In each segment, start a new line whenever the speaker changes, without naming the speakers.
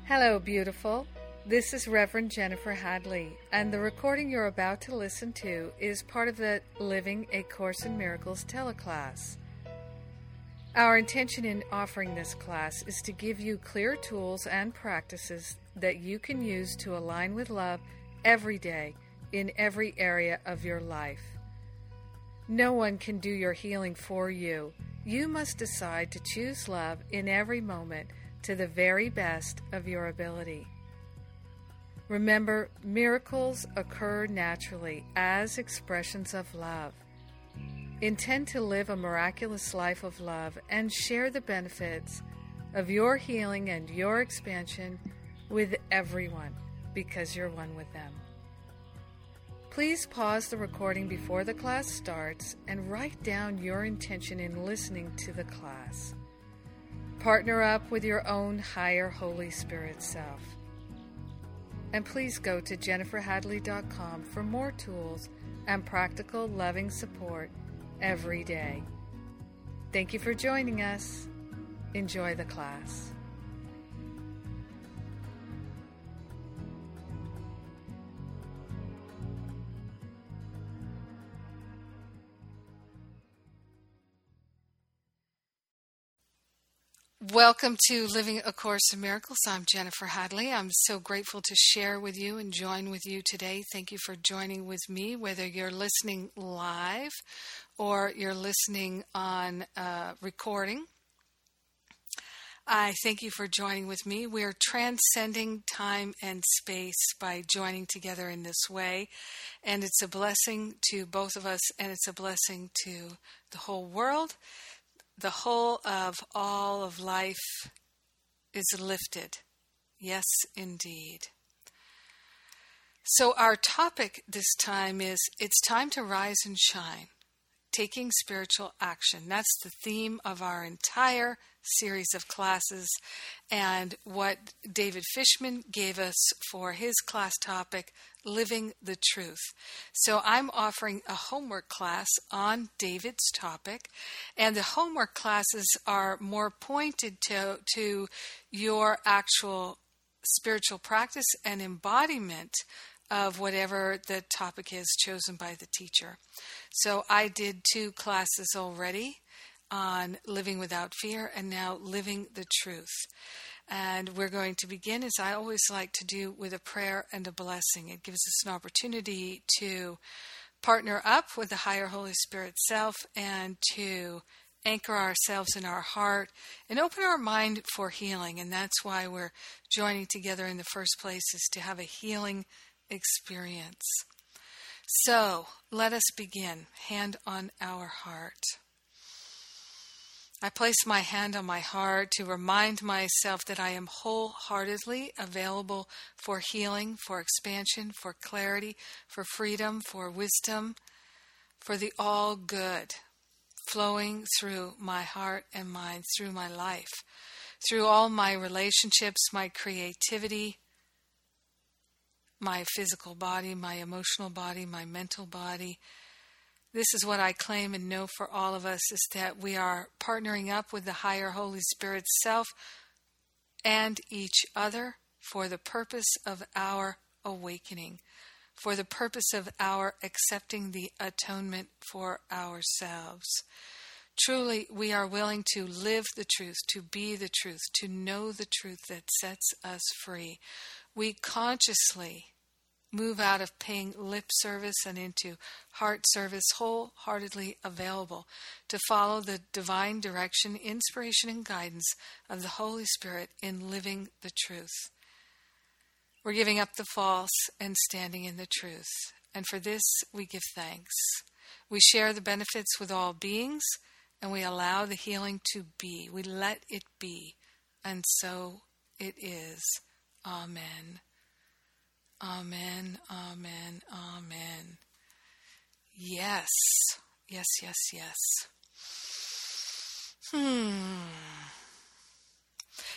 Hello, beautiful. This is Reverend Jennifer Hadley, and the recording you're about to listen to is part of the Living A Course in Miracles teleclass. Our intention in offering this class is to give you clear tools and practices that you can use to align with love every day in every area of your life. No one can do your healing for you. You must decide to choose love in every moment to the very best of your ability. Remember, miracles occur naturally as expressions of love. Intend to live a miraculous life of love and share the benefits of your healing and your expansion with everyone because you're one with them. Please pause the recording before the class starts and write down your intention in listening to the class. Partner up with your own higher Holy Spirit self. And please go to jenniferhadley.com for more tools and practical, loving support every day. Thank you for joining us. Enjoy the class. Welcome to Living A Course in Miracles. I'm Jennifer Hadley. I'm so grateful to share with you and join with you today. Thank you for joining with me, whether you're listening live or you're listening on recording. I thank you for joining with me. We're transcending time and space by joining together in this way, and it's a blessing to both of us, and it's a blessing to the whole world. The whole of all of life is lifted. Yes, indeed. So our topic this time is, it's time to rise and shine, taking spiritual action. That's the theme of our entire series of classes, and what David Fishman gave us for his class topic, Living the Truth. So I'm offering a homework class on David's topic, and the homework classes are more pointed to your actual spiritual practice and embodiment of whatever the topic is chosen by the teacher. So I did 2 classes already on living without fear and now living the truth. And we're going to begin, as I always like to do, with a prayer and a blessing. It gives us an opportunity to partner up with the higher Holy Spirit self and to anchor ourselves in our heart and open our mind for healing. And that's why we're joining together in the first place, is to have a healing experience. So let us begin. Hand on our heart. I place my hand on my heart to remind myself that I am wholeheartedly available for healing, for expansion, for clarity, for freedom, for wisdom, for the all good flowing through my heart and mind, through my life, through all my relationships, my creativity, my physical body, my emotional body, my mental body. This is what I claim and know for all of us, is that we are partnering up with the higher Holy Spirit self and each other for the purpose of our awakening, for the purpose of our accepting the atonement for ourselves. Truly, we are willing to live the truth, to be the truth, to know the truth that sets us free. We consciously move out of paying lip service and into heart service, wholeheartedly available to follow the divine direction, inspiration, and guidance of the Holy Spirit in living the truth. We're giving up the false and standing in the truth. And for this, we give thanks. We share the benefits with all beings, and we allow the healing to be. We let it be. And so it is. Amen. Amen, amen, amen. Yes, yes, yes, yes.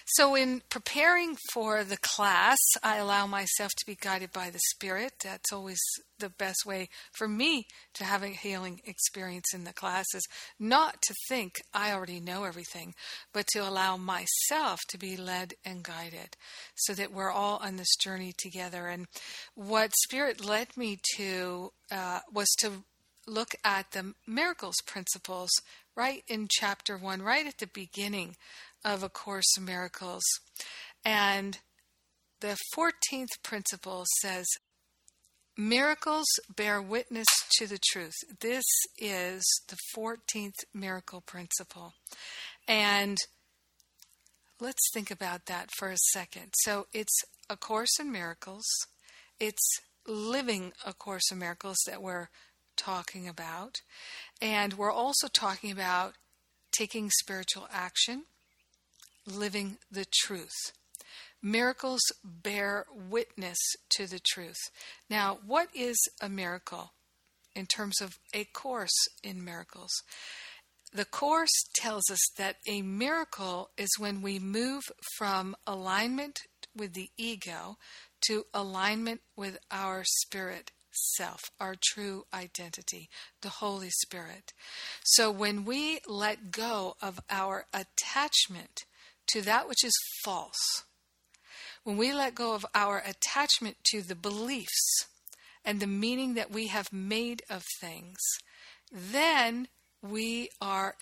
So in preparing for the class, I allow myself to be guided by the Spirit. That's always the best way for me to have a healing experience in the class, is not to think I already know everything, but to allow myself to be led and guided so that we're all on this journey together. And what Spirit led me to was to look at the miracles principles right in chapter 1, right at the beginning of A Course in Miracles. And the 14th principle says, miracles bear witness to the truth. This is the 14th miracle principle. And let's think about that for a second. So it's A Course in Miracles. It's living A Course in Miracles that we're talking about. And we're also talking about taking spiritual action, living the truth. Miracles bear witness to the truth. Now, what is a miracle in terms of A Course in Miracles? The Course tells us that a miracle is when we move from alignment with the ego to alignment with our spirit self, our true identity, the Holy Spirit. So when we let go of our attachment to that which is false, when we let go of our attachment to the beliefs and the meaning that we have made of things, then we are,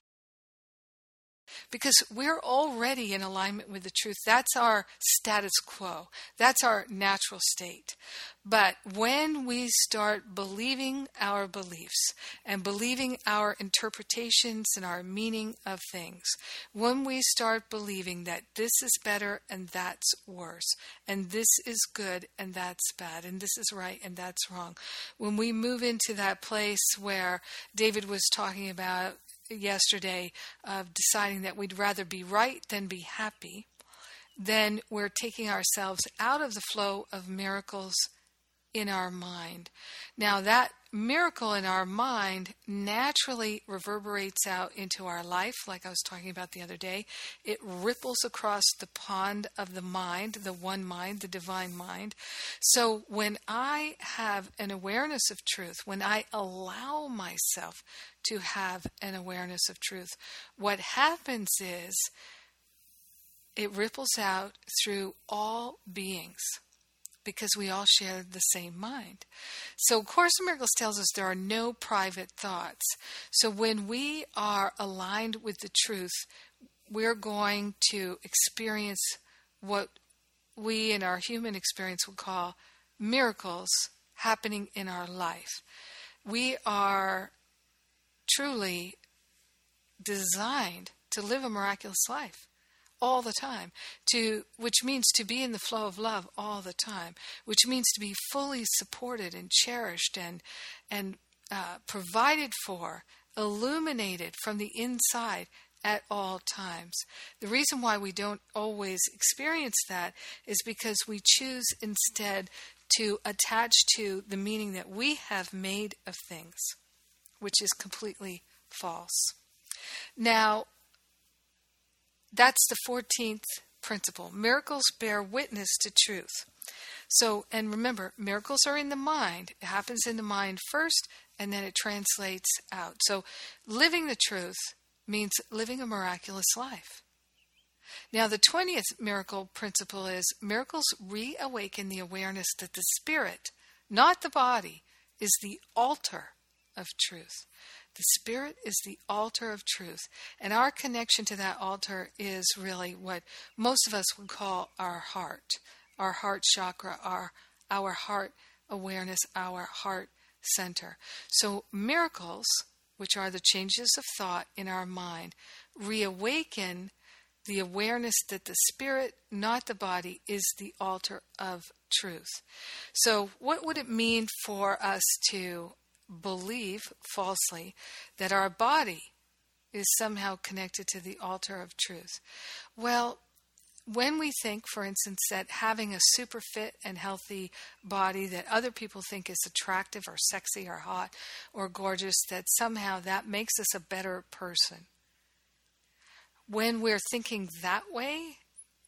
because we're already in alignment with the truth. That's our status quo. That's our natural state. But when we start believing our beliefs and believing our interpretations and our meaning of things, when we start believing that this is better and that's worse, and this is good and that's bad, and this is right and that's wrong, when we move into that place where David was talking about yesterday, of deciding that we'd rather be right than be happy, then we're taking ourselves out of the flow of miracles in our mind. Now, that miracle in our mind naturally reverberates out into our life, like I was talking about the other day. It ripples across the pond of the mind, the one mind, the divine mind. So when I have an awareness of truth, when I allow myself to have an awareness of truth, what happens is it ripples out through all beings, because we all share the same mind. So Course in Miracles tells us there are no private thoughts. So when we are aligned with the truth, we're going to experience what we in our human experience would call miracles happening in our life. We are truly designed to live a miraculous life all the time, which means to be in the flow of love all the time, which means to be fully supported and cherished and provided for, illuminated from the inside at all times. The reason why we don't always experience that is because we choose instead to attach to the meaning that we have made of things, which is completely false. Now, that's the 14th principle. Miracles bear witness to truth. So, and remember, miracles are in the mind. It happens in the mind first, and then it translates out. So, living the truth means living a miraculous life. Now, the 20th miracle principle is miracles reawaken the awareness that the spirit, not the body, is the altar of truth. The spirit is the altar of truth, and our connection to that altar is really what most of us would call our heart chakra, our heart awareness, our heart center. So miracles, which are the changes of thought in our mind, reawaken the awareness that the spirit, not the body, is the altar of truth. So what would it mean for us to believe falsely that our body is somehow connected to the altar of truth? Well, when we think, for instance, that having a super fit and healthy body that other people think is attractive or sexy or hot or gorgeous, that somehow that makes us a better person. When we're thinking that way,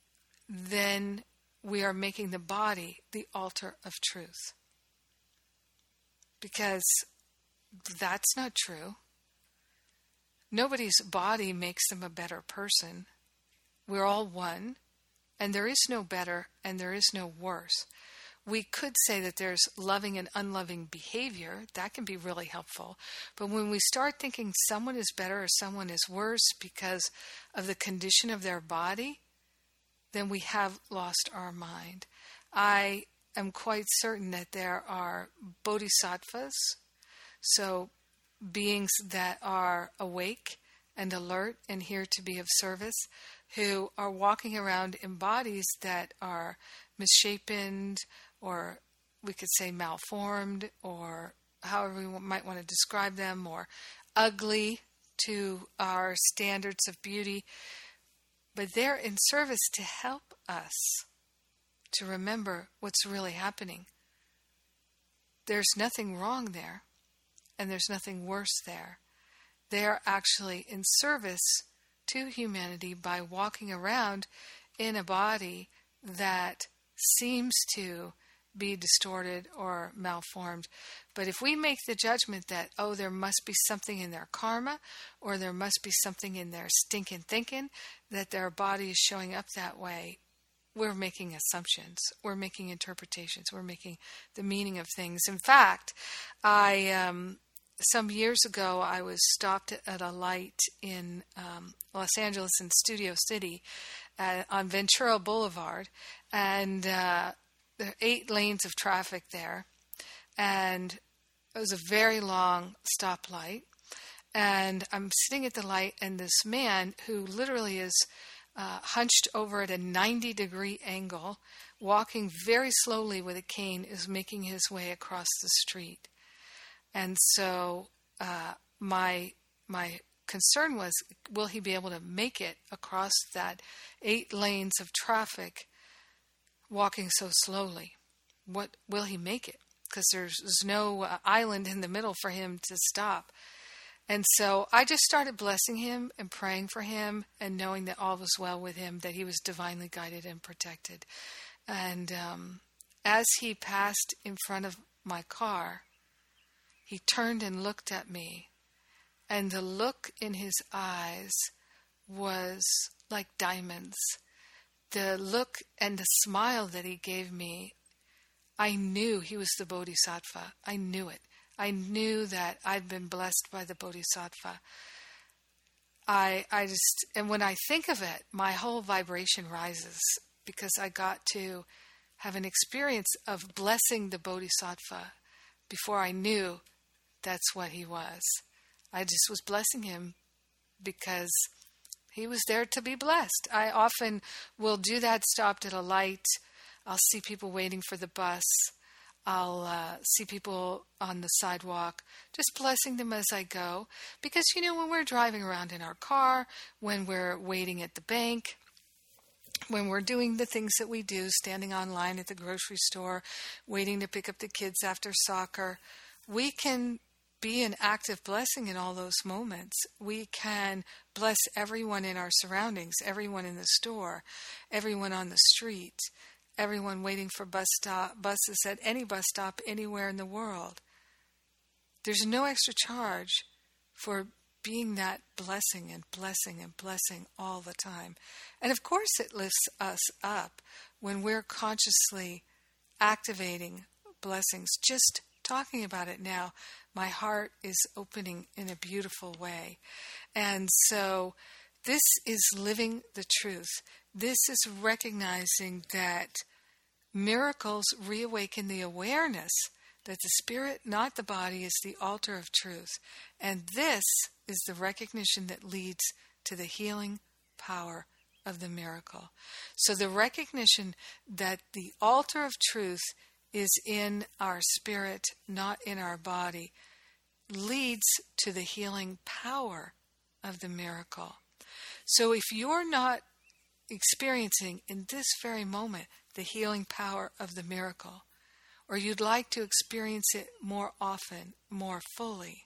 then we are making the body the altar of truth. Because that's not true. Nobody's body makes them a better person. We're all one, and there is no better and there is no worse. We could say that there's loving and unloving behavior. That can be really helpful. But when we start thinking someone is better or someone is worse because of the condition of their body, then we have lost our mind. I am quite certain that there are bodhisattvas, so beings that are awake and alert and here to be of service, who are walking around in bodies that are misshapen, or we could say malformed, or however we might want to describe them, or ugly to our standards of beauty. But they're in service to help us to remember what's really happening. There's nothing wrong there, and there's nothing worse there. They are actually in service to humanity by walking around in a body that seems to be distorted or malformed. But if we make the judgment that, oh, there must be something in their karma, or there must be something in their stinking thinking that their body is showing up that way, we're making assumptions. We're making interpretations. We're making the meaning of things. In fact, some years ago, I was stopped at a light in Los Angeles in Studio City on Ventura Boulevard, and there are 8 lanes of traffic there, and it was a very long stoplight, and I'm sitting at the light, and this man who literally is hunched over at a 90-degree angle, walking very slowly with a cane, is making his way across the street. And so my concern was, will he be able to make it across that 8 lanes of traffic walking so slowly? What will he make it? Because there's no island in the middle for him to stop. And so I just started blessing him and praying for him and knowing that all was well with him, that he was divinely guided and protected. And as he passed in front of my car, he turned and looked at me, and the look in his eyes was like diamonds. The look and the smile that he gave me, I knew he was the Bodhisattva. I knew it. I knew that I'd been blessed by the Bodhisattva. And when I think of it, my whole vibration rises, because I got to have an experience of blessing the Bodhisattva before I knew that's what he was. I just was blessing him because he was there to be blessed. I often will do that, stopped at a light. I'll see people waiting for the bus. I'll see people on the sidewalk, just blessing them as I go. Because, when we're driving around in our car, when we're waiting at the bank, when we're doing the things that we do, standing online at the grocery store, waiting to pick up the kids after soccer, we can be an active blessing in all those moments. We can bless everyone in our surroundings, everyone in the store, everyone on the street, everyone waiting for buses at any bus stop anywhere in the world. There's no extra charge for being that blessing and blessing and blessing all the time. And of course it lifts us up when we're consciously activating blessings. Just talking about it now, my heart is opening in a beautiful way. And so this is living the truth. This is recognizing that miracles reawaken the awareness that the spirit, not the body, is the altar of truth. And this is the recognition that leads to the healing power of the miracle. So the recognition that the altar of truth is in our spirit, not in our body, leads to the healing power of the miracle. So if you're not experiencing in this very moment the healing power of the miracle, or you'd like to experience it more often, more fully,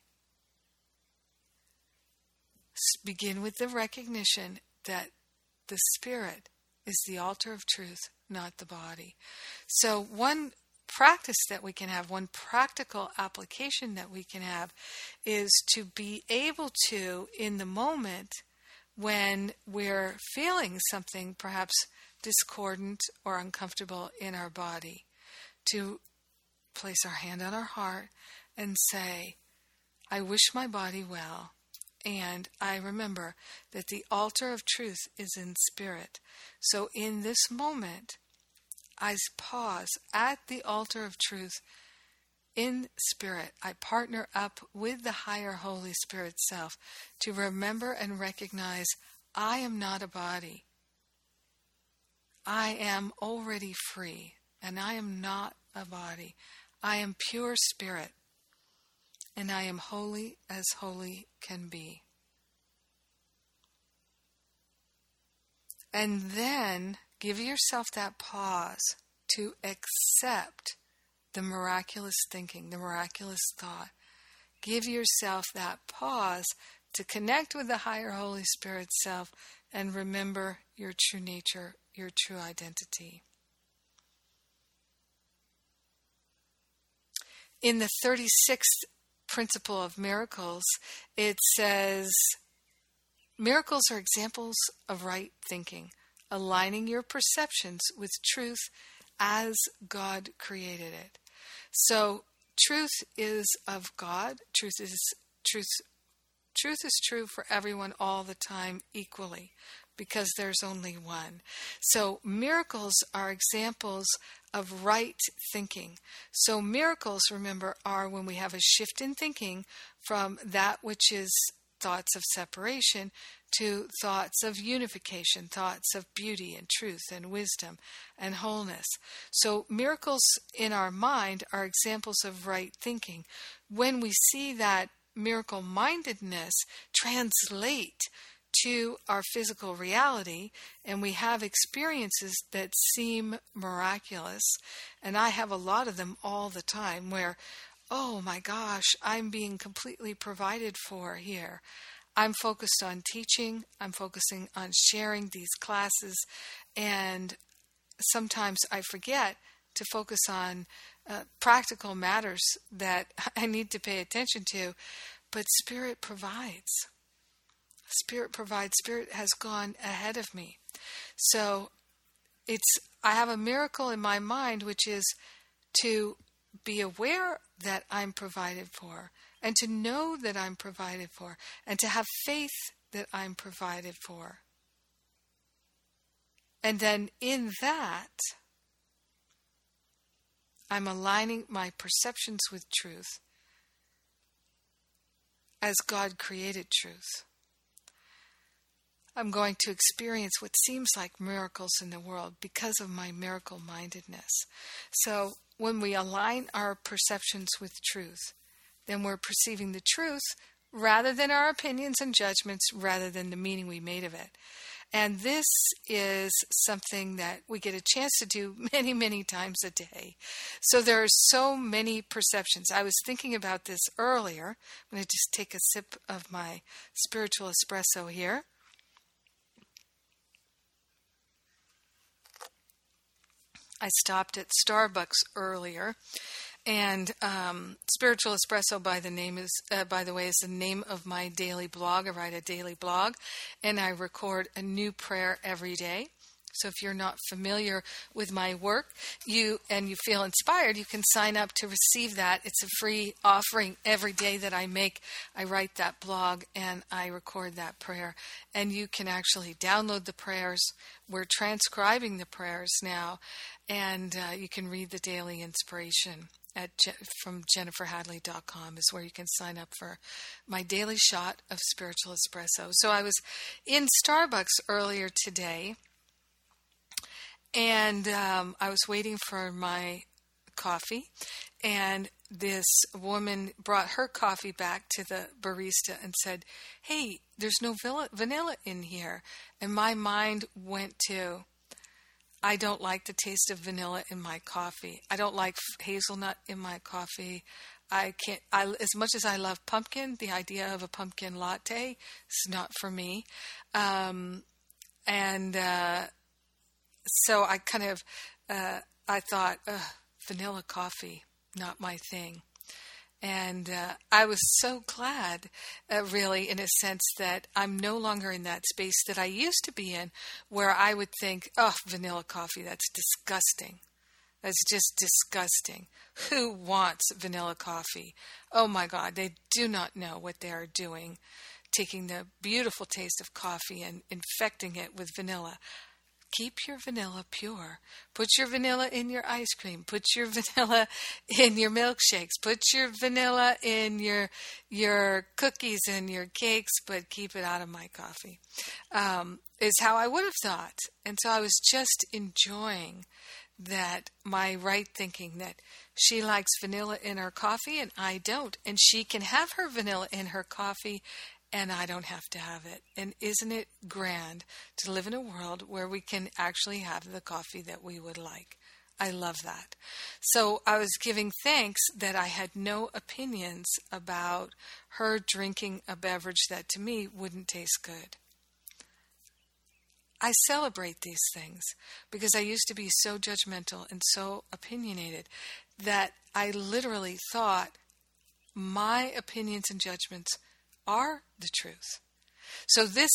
begin with the recognition that the spirit is the altar of truth, not the body. So one practice that we can have, one practical application that we can have, is to be able to, in the moment when we're feeling something perhaps discordant or uncomfortable in our body, to place our hand on our heart and say, I wish my body well, and I remember that the altar of truth is in spirit. So in this moment, I pause at the altar of truth in spirit. I partner up with the higher Holy Spirit self to remember and recognize I am not a body. I am already free, and I am not a body. I am pure spirit, and I am holy as holy can be. And then give yourself that pause to accept the miraculous thinking, the miraculous thought. Give yourself that pause to connect with the higher Holy Spirit self and remember your true nature, your true identity. In the 36th principle of miracles, it says, miracles are examples of right thinking, aligning your perceptions with truth as God created it. So truth is of God. Truth is true for everyone all the time equally, because there's only one. So miracles are examples of right thinking. So miracles, remember, are when we have a shift in thinking from that which is thoughts of separation to thoughts of unification, thoughts of beauty and truth and wisdom and wholeness. So miracles in our mind are examples of right thinking. When we see that miracle-mindedness translate to our physical reality, and we have experiences that seem miraculous, and I have a lot of them all the time where, oh my gosh, I'm being completely provided for here. I'm focused on teaching, I'm focusing on sharing these classes, and sometimes I forget to focus on practical matters that I need to pay attention to, but Spirit provides. Spirit provides. Spirit has gone ahead of me. So I have a miracle in my mind, which is to be aware that I'm provided for, and to know that I'm provided for, and to have faith that I'm provided for. And then in that, I'm aligning my perceptions with truth as God created truth. I'm going to experience what seems like miracles in the world because of my miracle-mindedness. So when we align our perceptions with truth, then we're perceiving the truth rather than our opinions and judgments, rather than the meaning we made of it. And this is something that we get a chance to do many, many times a day. So there are so many perceptions. I was thinking about this earlier. I'm going to just take a sip of my spiritual espresso here. I stopped at Starbucks earlier, and Spiritual Espresso, by the way, is the name of my daily blog. I write a daily blog, and I record a new prayer every day. So if you're not familiar with my work, you feel inspired, you can sign up to receive that. It's a free offering every day that I make. I write that blog and I record that prayer. And you can actually download the prayers. We're transcribing the prayers now, and you can read the daily inspiration from jenniferhadley.com is where you can sign up for my daily shot of spiritual espresso. So I was in Starbucks earlier today, and I was waiting for my coffee, and this woman brought her coffee back to the barista and said, "Hey, there's no vanilla in here." And my mind went to, I don't like the taste of vanilla in my coffee. I don't like hazelnut in my coffee. As much as I love pumpkin, the idea of a pumpkin latte is not for me. so I kind of, I thought, vanilla coffee, not my thing. And I was so glad, really, in a sense, that I'm no longer in that space that I used to be in, where I would think, oh, vanilla coffee, that's disgusting. That's just disgusting. Who wants vanilla coffee? Oh my God, they do not know what they are doing, taking the beautiful taste of coffee and infecting it with vanilla. Keep your vanilla pure. Put your vanilla in your ice cream. Put your vanilla in your milkshakes. Put your vanilla in your cookies and your cakes, but keep it out of my coffee, is how I would have thought. And so I was just enjoying that, my right thinking, that she likes vanilla in her coffee and I don't. And she can have her vanilla in her coffee and I don't have to have it. And isn't it grand to live in a world where we can actually have the coffee that we would like? I love that. So I was giving thanks that I had no opinions about her drinking a beverage that to me wouldn't taste good. I celebrate these things because I used to be so judgmental and so opinionated that I literally thought my opinions and judgments are the truth. So this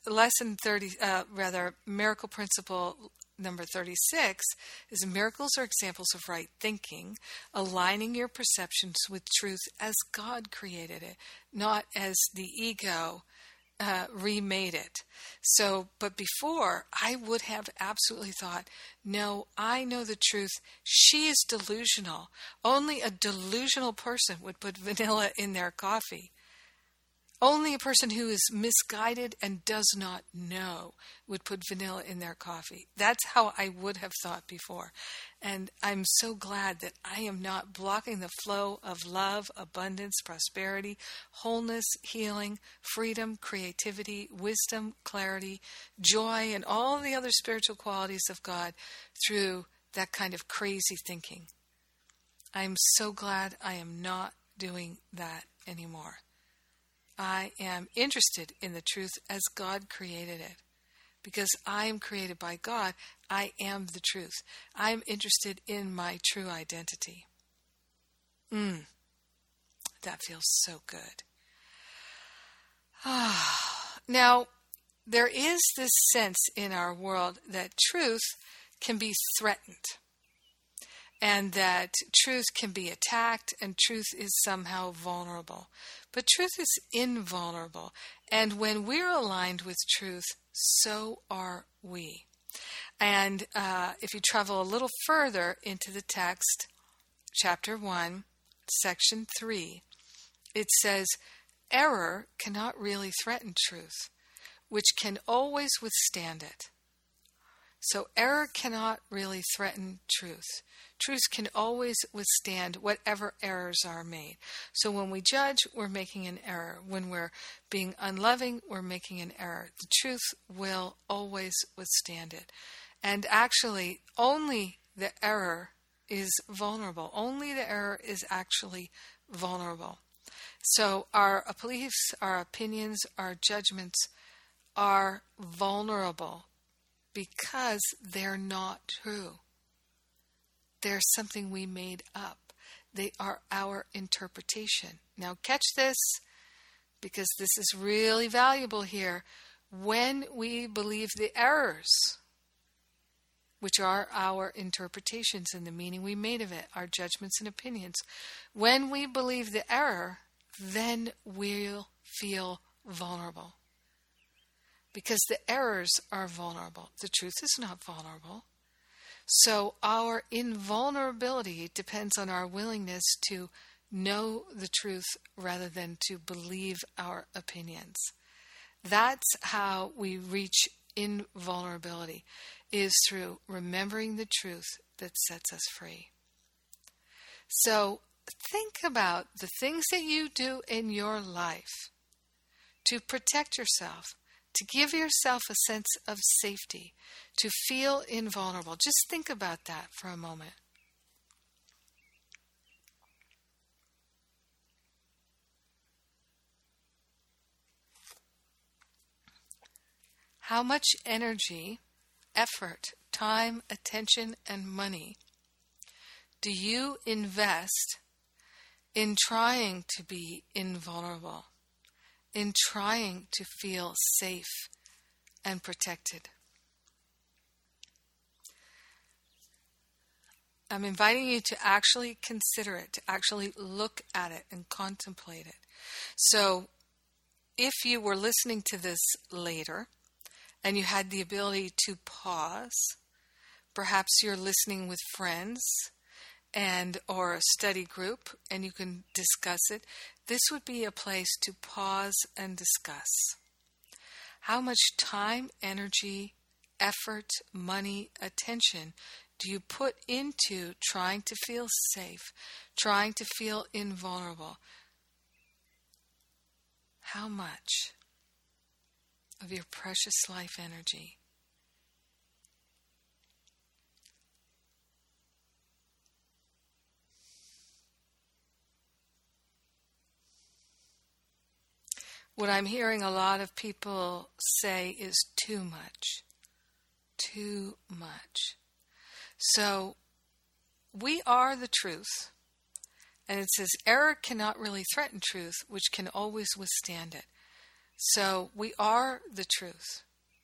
miracle principle number 36 is miracles are examples of right thinking, aligning your perceptions with truth as God created it, not as the ego remade it. So, but before, I would have absolutely thought, no, I know the truth. She is delusional. Only a delusional person would put vanilla in their coffee. Only a person who is misguided and does not know would put vanilla in their coffee. That's how I would have thought before. And I'm so glad that I am not blocking the flow of love, abundance, prosperity, wholeness, healing, freedom, creativity, wisdom, clarity, joy, and all the other spiritual qualities of God through that kind of crazy thinking. I'm so glad I am not doing that anymore. I am interested in the truth as God created it. Because I am created by God, I am the truth. I am interested in my true identity. That feels so good. Now, there is this sense in our world that truth can be threatened. And that truth can be attacked and truth is somehow vulnerable. But truth is invulnerable. And when we're aligned with truth, so are we. And if you travel a little further into the text, chapter 1, section 3, it says, error cannot really threaten truth, which can always withstand it. So error cannot really threaten truth. Truth can always withstand whatever errors are made. So when we judge, we're making an error. When we're being unloving, we're making an error. The truth will always withstand it. And actually, only the error is vulnerable. Only the error is actually vulnerable. So our beliefs, our opinions, our judgments are vulnerable because they're not true. They're something we made up. They are our interpretation. Now catch this, because this is really valuable here. When we believe the errors, which are our interpretations and the meaning we made of it, our judgments and opinions, when we believe the error, then we'll feel vulnerable. Because the errors are vulnerable. The truth is not vulnerable. So our invulnerability depends on our willingness to know the truth rather than to believe our opinions. That's how we reach invulnerability, is through remembering the truth that sets us free. So think about the things that you do in your life to protect yourself, to give yourself a sense of safety, to feel invulnerable. Just think about that for a moment. How much energy effort, time, attention, and money do you invest in trying to be invulnerable, in trying to feel safe and protected? I'm inviting you to actually consider it, to actually look at it and contemplate it. So if you were listening to this later and you had the ability to pause, perhaps you're listening with friends and or a study group and you can discuss it, this would be a place to pause and discuss. How much time, energy, effort, money, attention do you put into trying to feel safe, trying to feel invulnerable? How much of your precious life energy? What I'm hearing a lot of people say is too much. Too much. So, we are the truth. And it says, error cannot really threaten truth, which can always withstand it. So, we are the truth.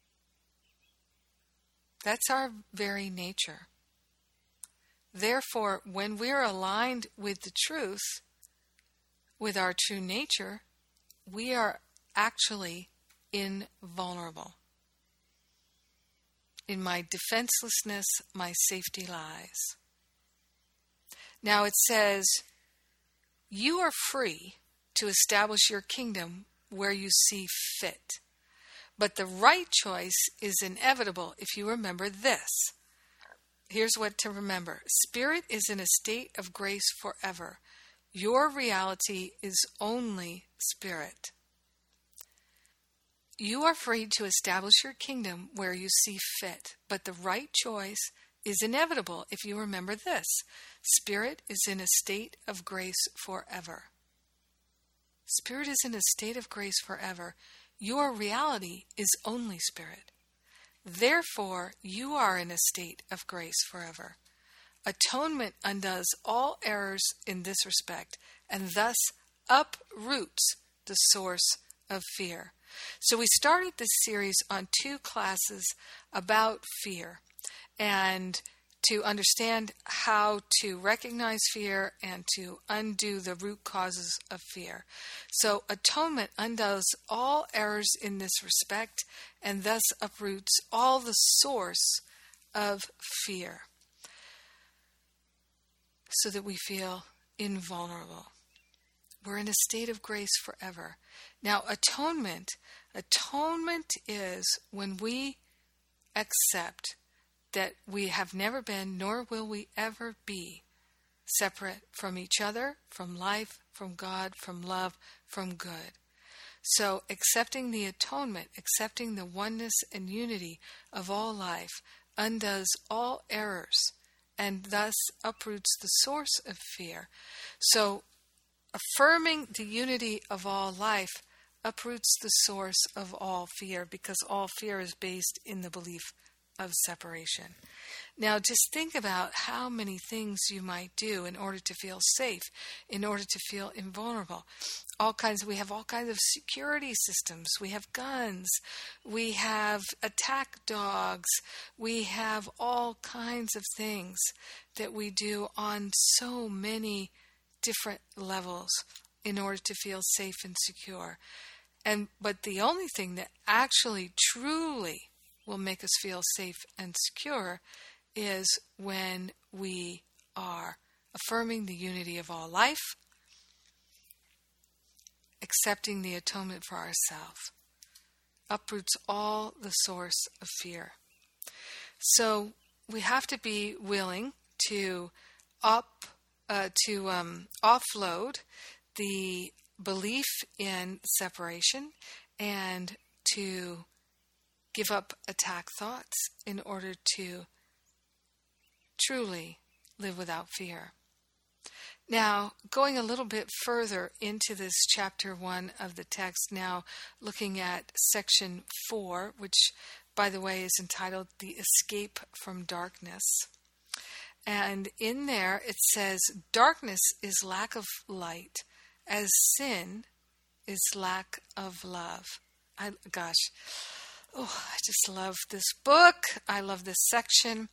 That's our very nature. Therefore, when we're aligned with the truth, with our true nature, we are actually invulnerable. In my defenselessness, my safety lies. Now it says, you are free to establish your kingdom where you see fit. But the right choice is inevitable if you remember this. Here's what to remember. Spirit is in a state of grace forever. Your reality is only spirit. You are free to establish your kingdom where you see fit, but the right choice is inevitable if you remember this. Spirit is in a state of grace forever. Spirit is in a state of grace forever. Your reality is only spirit. Therefore, you are in a state of grace forever. Atonement undoes all errors in this respect and thus uproots the source of fear. So we started this series on 2 classes about fear and to understand how to recognize fear and to undo the root causes of fear. So atonement undoes all errors in this respect and thus uproots all the source of fear so that we feel invulnerable. We're in a state of grace forever. Now, atonement is when we accept that we have never been, nor will we ever be, separate from each other, from life, from God, from love, from good. So, accepting the atonement, accepting the oneness and unity of all life, undoes all errors and thus uproots the source of fear. So, affirming the unity of all life uproots the source of all fear, because all fear is based in the belief of separation. Now, just think about how many things you might do in order to feel safe, in order to feel invulnerable. We have all kinds of security systems. We have guns. We have attack dogs. We have all kinds of things that we do on so many different levels in order to feel safe and secure. But the only thing that actually truly will make us feel safe and secure is when we are affirming the unity of all life, accepting the atonement for ourselves, uproots all the source of fear. So we have to be willing to offload the belief in separation and to give up attack thoughts in order to truly live without fear. Now, going a little bit further into this chapter 1 of the text, now looking at section 4, which by the way, is entitled The Escape from Darkness. And in there it says, darkness is lack of light, as sin is lack of love. I just love this book. I love this section.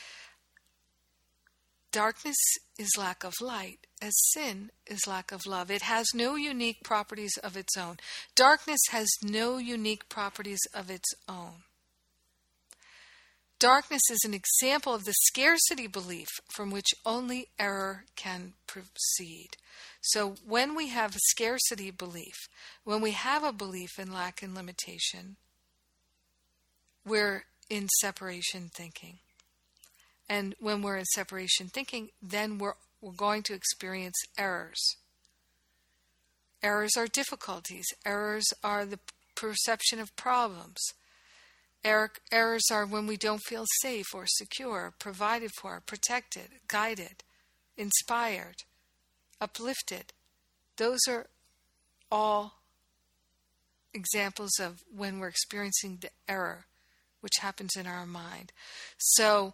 Darkness is lack of light, as sin is lack of love. It has no unique properties of its own. Darkness has no unique properties of its own. Darkness is an example of the scarcity belief from which only error can proceed. So when we have a scarcity belief, when we have a belief in lack and limitation, we're in separation thinking. And when we're in separation thinking, then we're going to experience errors. Errors are difficulties. Errors are the perception of problems. Errors are when we don't feel safe or secure, provided for, protected, guided, inspired, uplifted. Those are all examples of when we're experiencing the error, which happens in our mind. So,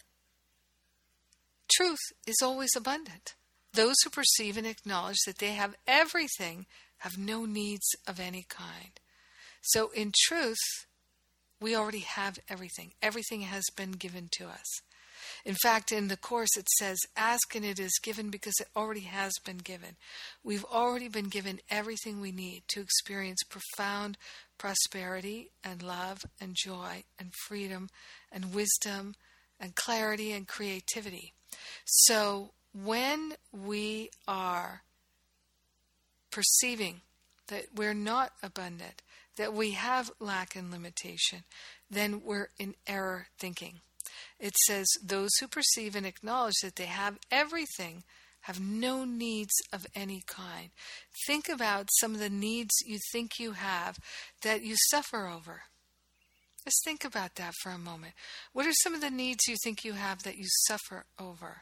truth is always abundant. Those who perceive and acknowledge that they have everything have no needs of any kind. So in truth, we already have everything. Everything has been given to us. In fact, in the Course it says, ask and it is given, because it already has been given. We've already been given everything we need to experience profound prosperity and love and joy and freedom and wisdom and clarity and creativity. So when we are perceiving that we're not abundant, that we have lack and limitation, then we're in error thinking. It says, those who perceive and acknowledge that they have everything have no needs of any kind. Think about some of the needs you think you have that you suffer over. Just think about that for a moment. What are some of the needs you think you have that you suffer over?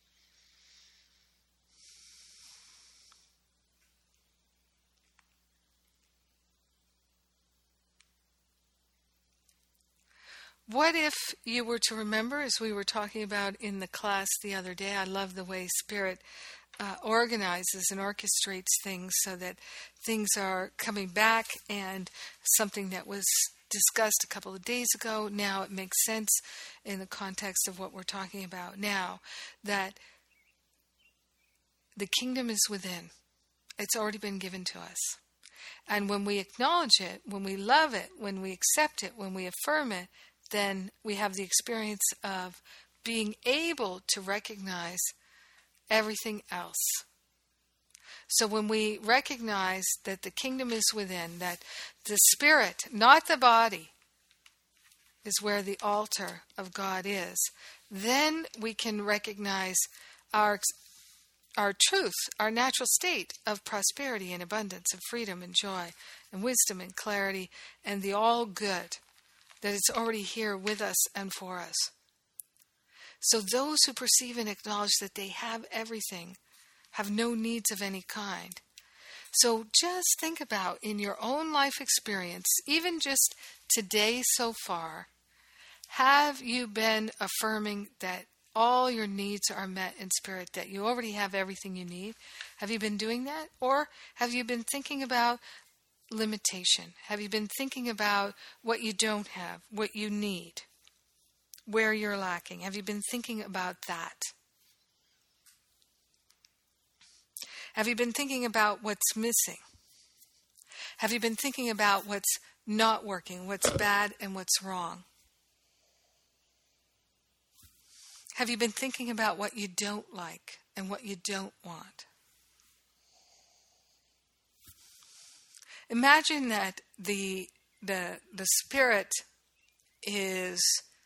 What if you were to remember, as we were talking about in the class the other day, I love the way Spirit organizes and orchestrates things so that things are coming back, and something that was discussed a couple of days ago, now it makes sense in the context of what we're talking about now, that the kingdom is within. It's already been given to us. And when we acknowledge it, when we love it, when we accept it, when we affirm it, then we have the experience of being able to recognize everything else. So when we recognize that the kingdom is within, that the spirit, not the body, is where the altar of God is, then we can recognize our truth, our natural state of prosperity and abundance and freedom and joy and wisdom and clarity and the all good, that it's already here with us and for us. So those who perceive and acknowledge that they have everything have no needs of any kind. So just think about, in your own life experience, even just today so far, have you been affirming that all your needs are met in spirit, that you already have everything you need? Have you been doing that? Or have you been thinking about limitation? Have you been thinking about what you don't have, what you need, where you're lacking? Have you been thinking about that? Have you been thinking about what's missing? Have you been thinking about what's not working, what's bad and what's wrong? Have you been thinking about what you don't like and what you don't want? Imagine that the spirit is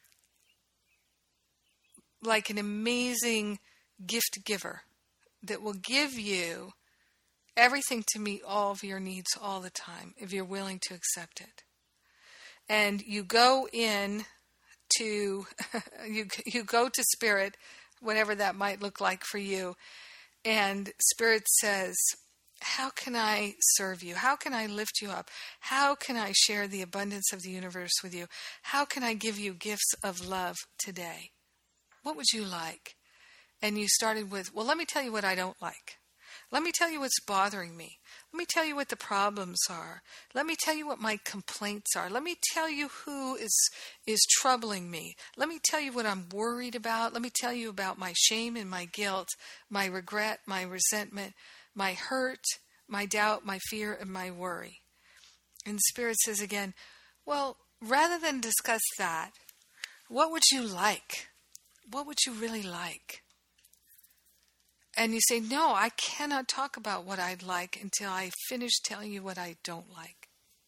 like an amazing gift giver that will give you everything to meet all of your needs all the time if you're willing to accept it. And you go in to you go to spirit, whatever that might look like for you, and spirit says, how can I serve you? How can I lift you up? How can I share the abundance of the universe with you? How can I give you gifts of love today? What would you like? And you started with, well, let me tell you what I don't like. Let me tell you what's bothering me. Let me tell you what the problems are. Let me tell you what my complaints are. Let me tell you who is troubling me. Let me tell you what I'm worried about. Let me tell you about my shame and my guilt, my regret, my resentment, my hurt, my doubt, my fear, and my worry. And Spirit says again, well, rather than discuss that, what would you like? What would you really like? And you say, no, I cannot talk about what I'd like until I finish telling you what I don't like.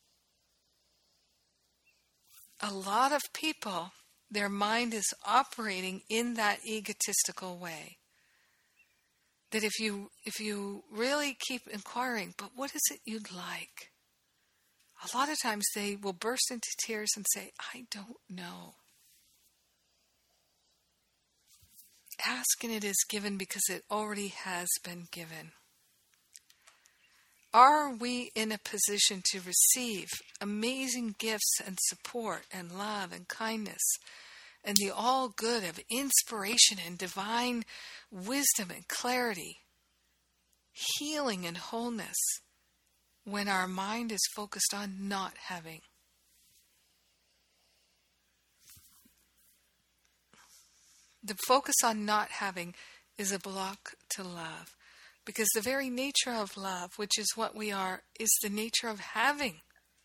A lot of people, their mind is operating in that egotistical way. That if you really keep inquiring, but what is it you'd like? A lot of times they will burst into tears and say, I don't know. Ask and it is given because it already has been given. Are we in a position to receive amazing gifts and support and love and kindness and the all good of inspiration and divine wisdom and clarity, healing and wholeness when our mind is focused on not having? The focus on not having is a block to love, because the very nature of love, which is what we are, is the nature of having.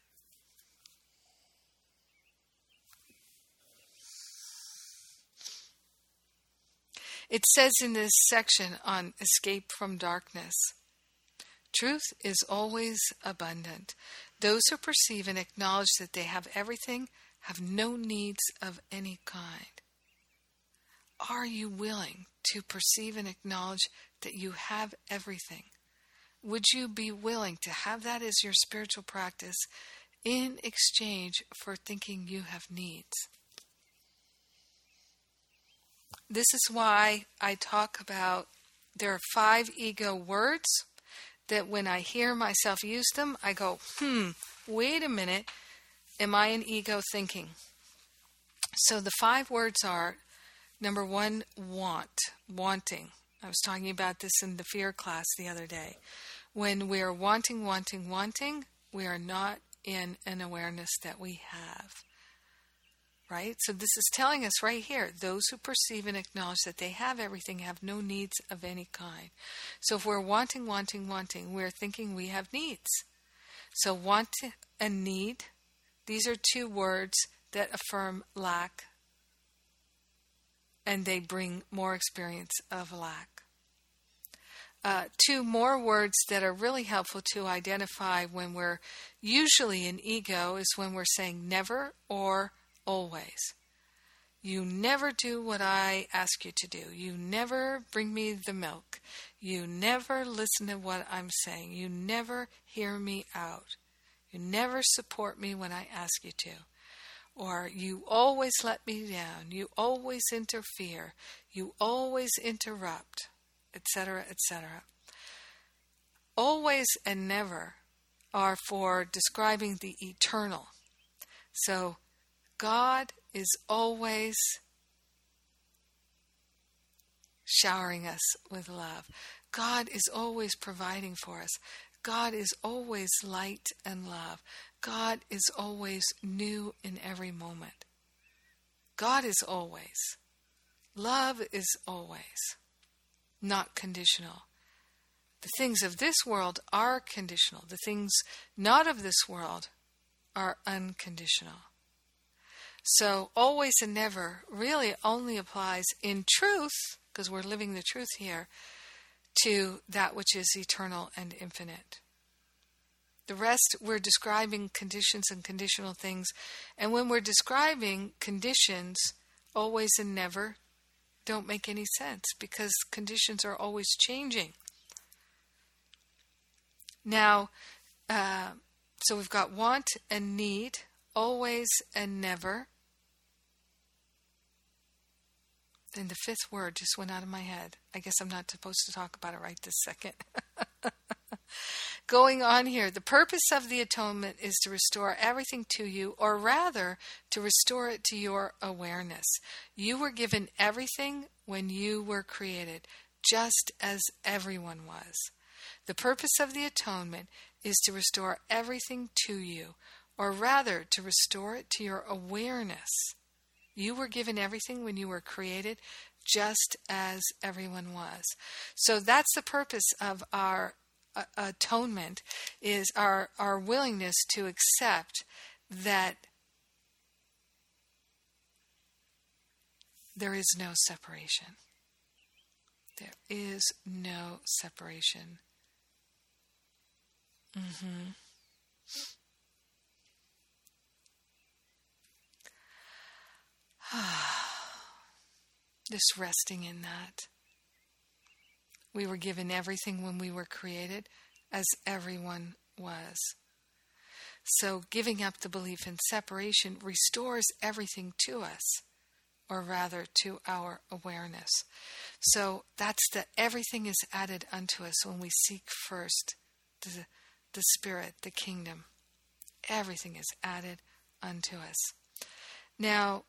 It says in this section on escape from darkness, truth is always abundant. Those who perceive and acknowledge that they have everything have no needs of any kind. Are you willing to perceive and acknowledge that you have everything? Would you be willing to have that as your spiritual practice in exchange for thinking you have needs? This is why I talk about there are 5 ego words that when I hear myself use them, I go, wait a minute, am I in ego thinking? So the 5 words are, number 1, wanting. I was talking about this in the fear class the other day. When we are wanting, we are not in an awareness that we have. Right? So this is telling us right here, those who perceive and acknowledge that they have everything have no needs of any kind. So if we're wanting, we're thinking we have needs. So want and need, these are 2 words that affirm lack, and they bring more experience of lack. 2 more words that are really helpful to identify when we're usually in ego is when we're saying never or always. You never do what I ask you to do. You never bring me the milk. You never listen to what I'm saying. You never hear me out. You never support me when I ask you to. Or you always let me down. You always interfere. You always interrupt, etc., etc. Always and never are for describing the eternal. So God is always showering us with love. God is always providing for us. God is always light and love. God is always new in every moment. God is always. Love is always. Not conditional. The things of this world are conditional. The things not of this world are unconditional. So always and never really only applies in truth, because we're living the truth here, to that which is eternal and infinite. The rest, we're describing conditions and conditional things. And when we're describing conditions, always and never don't make any sense, because conditions are always changing. Now, so we've got want and need, always and never. And the 5th word just went out of my head. I guess I'm not supposed to talk about it right this second. going on here, the purpose of the atonement is to restore everything to you, or rather, to restore it to your awareness. You were given everything when you were created, just as everyone was. The purpose of the atonement is to restore everything to you, or rather, to restore it to your awareness. You were given everything when you were created, just as everyone was. So that's the purpose of our atonement, is our willingness to accept that there is no separation. There is no separation. Just resting in that. We were given everything when we were created, as everyone was. So giving up the belief in separation restores everything to us, or rather to our awareness. So that's everything is added unto us when we seek first the Spirit, the kingdom. Everything is added unto us. Now,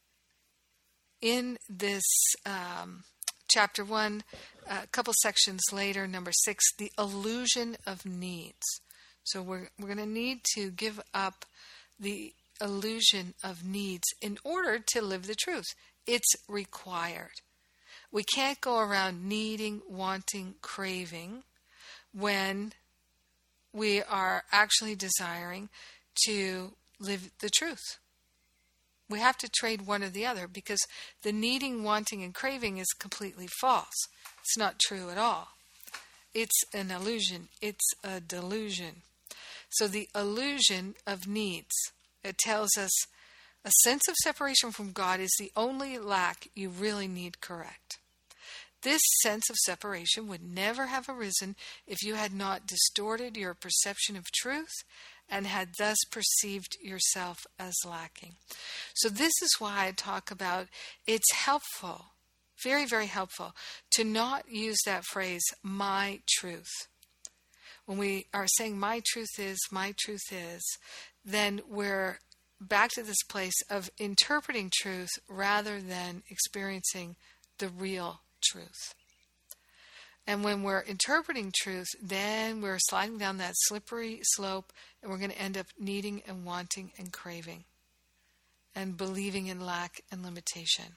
in this chapter 1, a couple sections later, number 6, the illusion of needs. So we're going to need to give up the illusion of needs in order to live the truth. It's required. We can't go around needing, wanting, craving when we are actually desiring to live the truth. We have to trade one or the other, because the needing, wanting, and craving is completely false. It's not true at all. It's an illusion. It's a delusion. So the illusion of needs, it tells us a sense of separation from God is the only lack you really need correct. This sense of separation would never have arisen if you had not distorted your perception of truth and had thus perceived yourself as lacking. So this is why I talk about it's helpful, very, very helpful, to not use that phrase, my truth. When we are saying my truth is, then we're back to this place of interpreting truth rather than experiencing the real truth. And when we're interpreting truth, then we're sliding down that slippery slope, and we're going to end up needing and wanting and craving and believing in lack and limitation.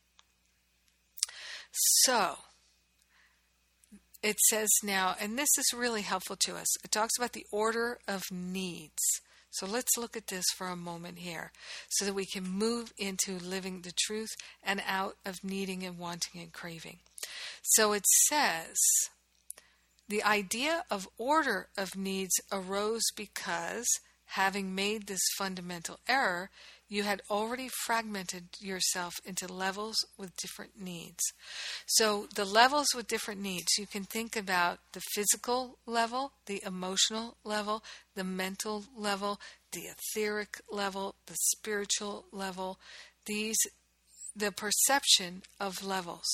So, it says now, and this is really helpful to us, it talks about the order of needs. So let's look at this for a moment here so that we can move into living the truth and out of needing and wanting and craving. So it says, the idea of order of needs arose because, having made this fundamental error, you had already fragmented yourself into levels with different needs. So the levels with different needs, you can think about the physical level, the emotional level, the mental level, the etheric level, the spiritual level, the perception of levels.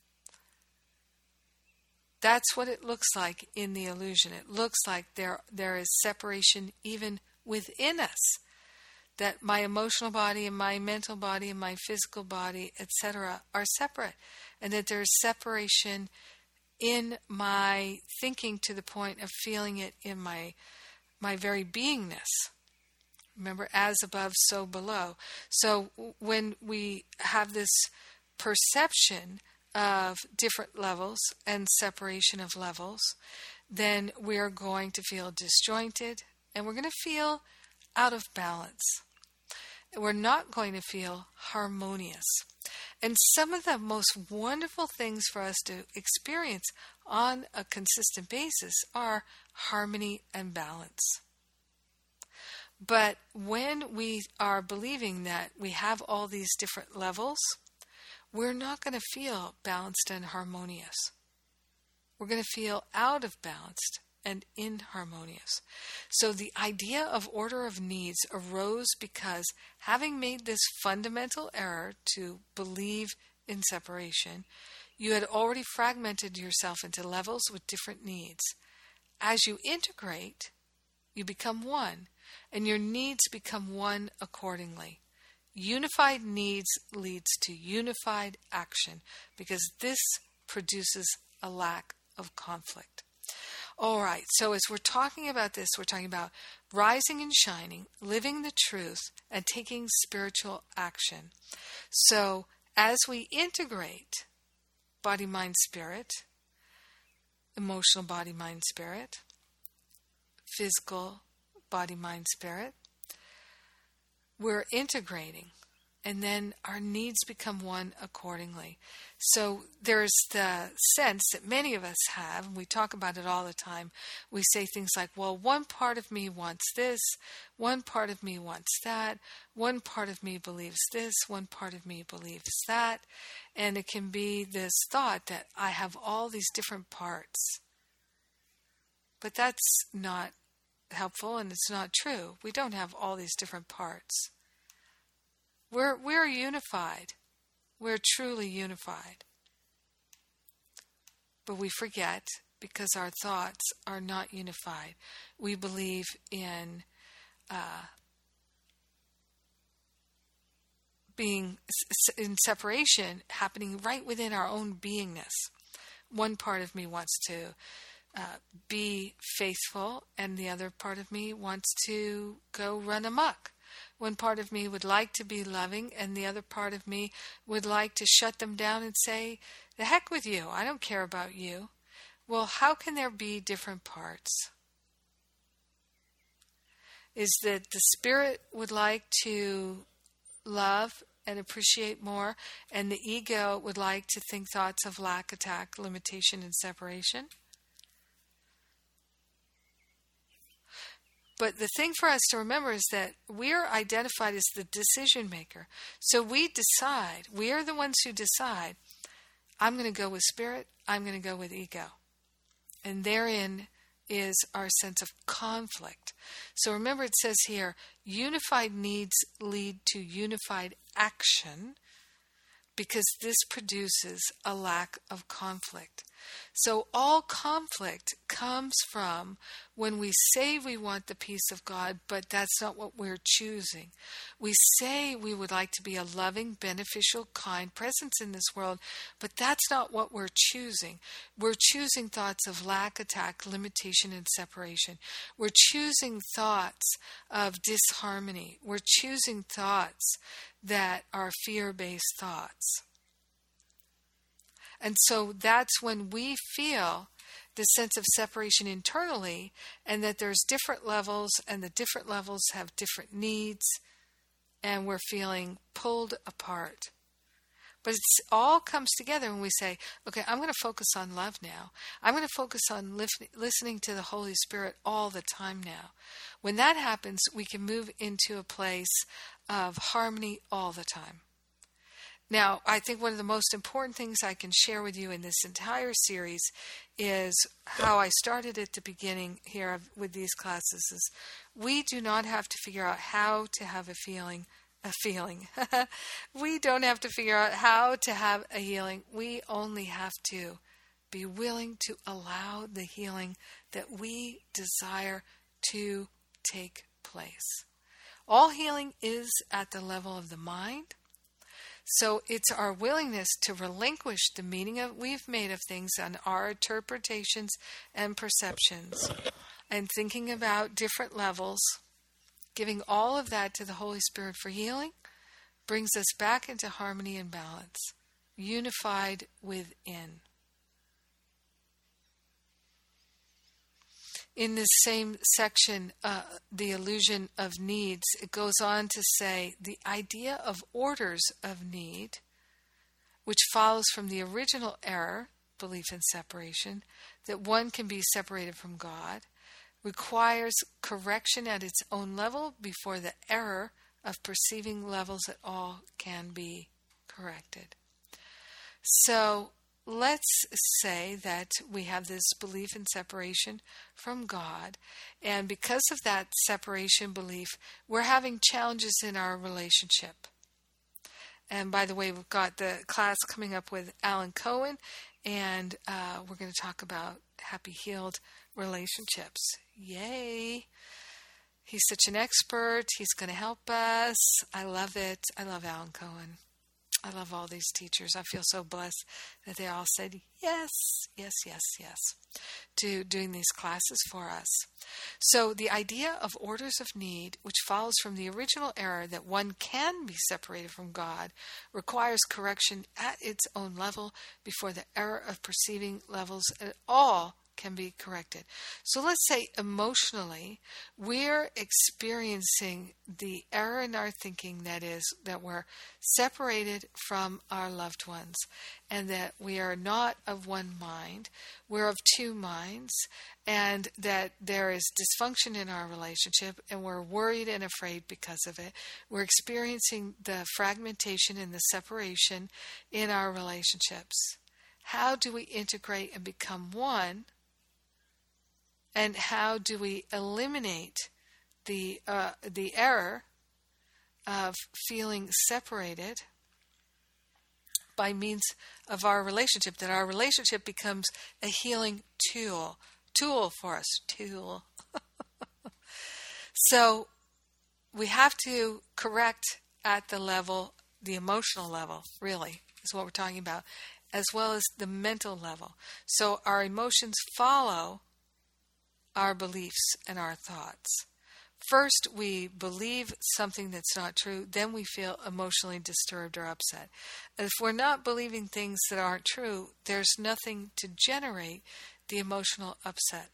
That's what it looks like in the illusion. It looks like there is separation even within us. That my emotional body and my mental body and my physical body, etc., are separate. And that there is separation in my thinking to the point of feeling it in my very beingness. Remember, as above, so below. So when we have this perception of different levels and separation of levels, then we're going to feel disjointed and we're going to feel out of balance. We're not going to feel harmonious. And some of the most wonderful things for us to experience on a consistent basis are harmony and balance. But when we are believing that we have all these different levels, we're not going to feel balanced and harmonious. We're going to feel out of balance and inharmonious. So the idea of order of needs arose because, having made this fundamental error to believe in separation, you had already fragmented yourself into levels with different needs. as you integrate, you become one, and your needs become one accordingly. Unified needs leads to unified action, because this produces a lack of conflict. All right, so as we're talking about this, we're talking about rising and shining, living the truth, and taking spiritual action. So as we integrate body, mind, spirit, emotional body, mind, spirit, physical body, mind, spirit, we're integrating, and then our needs become one accordingly. So there's the sense that many of us have, and we talk about it all the time. We say things like, well, one part of me wants this, one part of me wants that, one part of me believes this, one part of me believes that. And it can be this thought that I have all these different parts. But that's not helpful, and it's not true. We don't have all these different parts. We're unified. We're truly unified. But we forget, because our thoughts are not unified. We believe in being in separation happening right within our own beingness. One part of me wants to be faithful, and the other part of me wants to go run amok. One part of me would like to be loving, and the other part of me would like to shut them down and say, the heck with you, I don't care about you. Well, how can there be different parts? Is that the spirit would like to love and appreciate more, and the ego would like to think thoughts of lack, attack, limitation, and separation? But the thing for us to remember is that we're identified as the decision maker. So we decide, we are the ones who decide, I'm going to go with spirit, I'm going to go with ego. And therein is our sense of conflict. So remember, it says here, unified needs lead to unified action, because this produces a lack of conflict. So all conflict comes from when we say we want the peace of God, but that's not what we're choosing. We say we would like to be a loving, beneficial, kind presence in this world, but that's not what we're choosing. We're choosing thoughts of lack, attack, limitation, and separation. We're choosing thoughts of disharmony. We're choosing thoughts that are fear-based thoughts. And so that's when we feel the sense of separation internally, and that there's different levels, and the different levels have different needs, and we're feeling pulled apart. But it all comes together when we say, okay, I'm going to focus on love now. I'm going to focus on listening to the Holy Spirit all the time now. When that happens, we can move into a place of harmony all the time. Now, I think one of the most important things I can share with you in this entire series is how I started at the beginning here with these classes is we do not have to figure out how to have a feeling. We don't have to figure out how to have a healing. We only have to be willing to allow the healing that we desire to take place. All healing is at the level of the mind. So it's our willingness to relinquish the meaning we've made of things and our interpretations and perceptions, and thinking about different levels, giving all of that to the Holy Spirit for healing, brings us back into harmony and balance, unified within. In this same section, the illusion of needs, it goes on to say the idea of orders of need, which follows from the original error, belief in separation, that one can be separated from God, requires correction at its own level before the error of perceiving levels at all can be corrected. So, let's say that we have this belief in separation from God, and because of that separation belief, we're having challenges in our relationship. And by the way, we've got the class coming up with Alan Cohen, and we're going to talk about happy, healed relationships. Yay! He's such an expert. He's going to help us. I love it. I love Alan Cohen. I love all these teachers. I feel so blessed that they all said yes, yes, yes, yes to doing these classes for us. So the idea of orders of need, which follows from the original error that one can be separated from God, requires correction at its own level before the error of perceiving levels at all can be corrected. So let's say emotionally we're experiencing the error in our thinking, that is that we're separated from our loved ones and that we are not of one mind, we're of two minds, and that there is dysfunction in our relationship and we're worried and afraid because of it. We're experiencing the fragmentation and the separation in our relationships. How do we integrate and become one? And how do we eliminate the error of feeling separated by means of our relationship? That our relationship becomes a healing tool for us. So we have to correct at the level, the emotional level, really, is what we're talking about, as well as the mental level. So our emotions follow our beliefs and our thoughts. First, we believe something that's not true, then we feel emotionally disturbed or upset. If we're not believing things that aren't true, there's nothing to generate the emotional upset.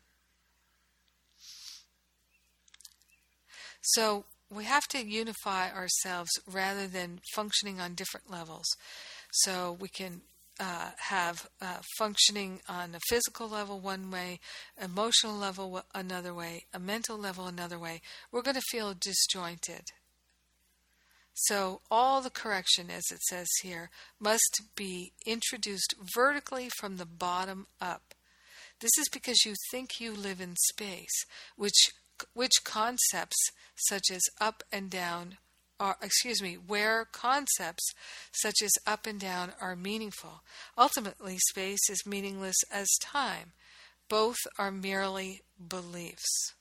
So we have to unify ourselves rather than functioning on different levels. So we can have functioning on a physical level one way, emotional level another way, a mental level another way. We're going to feel disjointed. So all the correction, as it says here, must be introduced vertically from the bottom up. This is because you think you live in space, which concepts such as up and down where concepts such as up and down are meaningful. Ultimately, space is meaningless as time. Both are merely beliefs.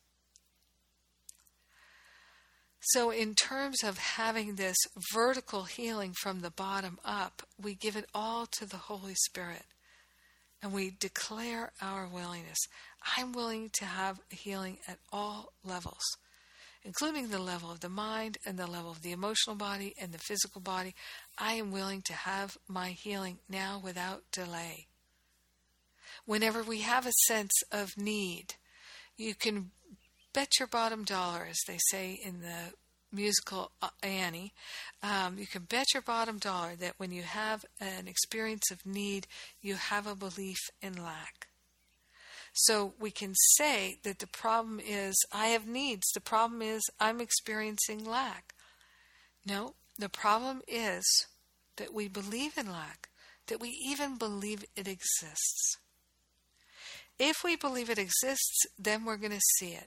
So in terms of having this vertical healing from the bottom up, we give it all to the Holy Spirit. And we declare our willingness. I'm willing to have a healing at all levels, including the level of the mind and the level of the emotional body and the physical body. I am willing to have my healing now without delay. Whenever we have a sense of need, you can bet your bottom dollar, as they say in the musical Annie, you can bet your bottom dollar that when you have an experience of need, you have a belief in lack. So we can say that the problem is I have needs. The problem is I'm experiencing lack. No, the problem is that we believe in lack, that we even believe it exists. If we believe it exists, then we're going to see it.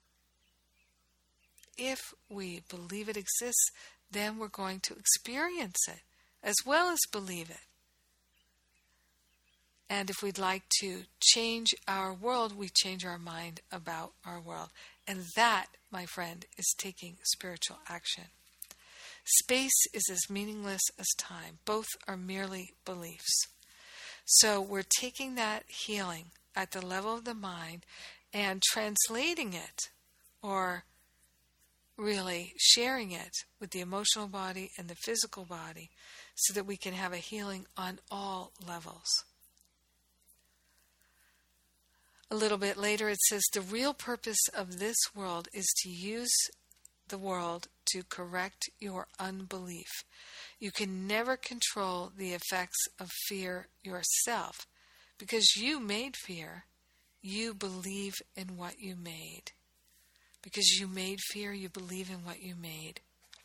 If we believe it exists, then we're going to experience it as well as believe it. And if we'd like to change our world, we change our mind about our world. And that, my friend, is taking spiritual action. Space is as meaningless as time. Both are merely beliefs. So we're taking that healing at the level of the mind and translating it, or really sharing it with the emotional body and the physical body, so that we can have a healing on all levels. A little bit later it says, the real purpose of this world is to use the world to correct your unbelief. You can never control the effects of fear yourself, because you made fear. You believe in what you made. Because you made fear, you believe in what you made.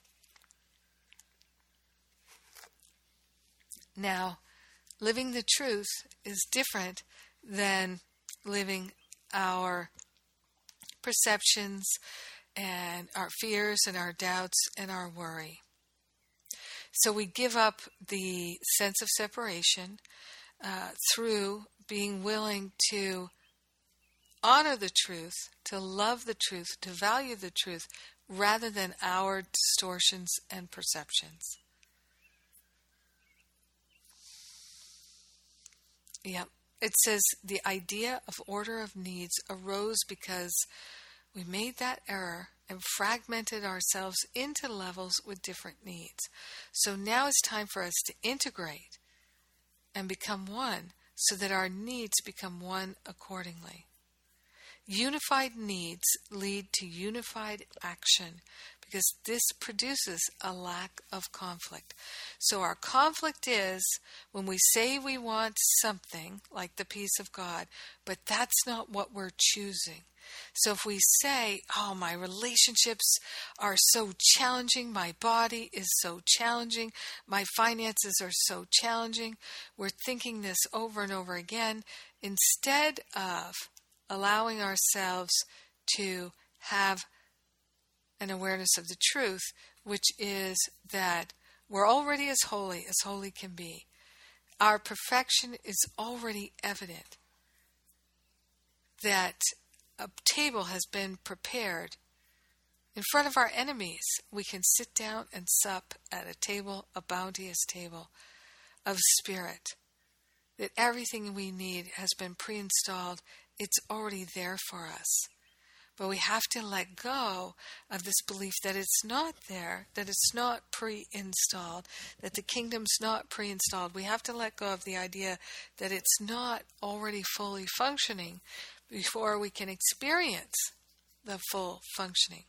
Now, living the truth is different than living our perceptions and our fears and our doubts and our worry. So we give up the sense of separation through being willing to honor the truth, to love the truth, to value the truth, rather than our distortions and perceptions. Yep. It says the idea of order of needs arose because we made that error and fragmented ourselves into levels with different needs. So now it's time for us to integrate and become one so that our needs become one accordingly. Unified needs lead to unified action because this produces a lack of conflict. So our conflict is when we say we want something like the peace of God, but that's not what we're choosing. So if we say, oh, my relationships are so challenging, my body is so challenging, my finances are so challenging, we're thinking this over and over again, instead of allowing ourselves to have an awareness of the truth, which is that we're already as holy can be. Our perfection is already evident. That a table has been prepared in front of our enemies. We can sit down and sup at a table, a bounteous table of spirit. That everything we need has been pre-installed. It's already there for us. But we have to let go of this belief that it's not there, that it's not pre-installed, that the kingdom's not pre-installed. We have to let go of the idea that it's not already fully functioning before we can experience the full functioning.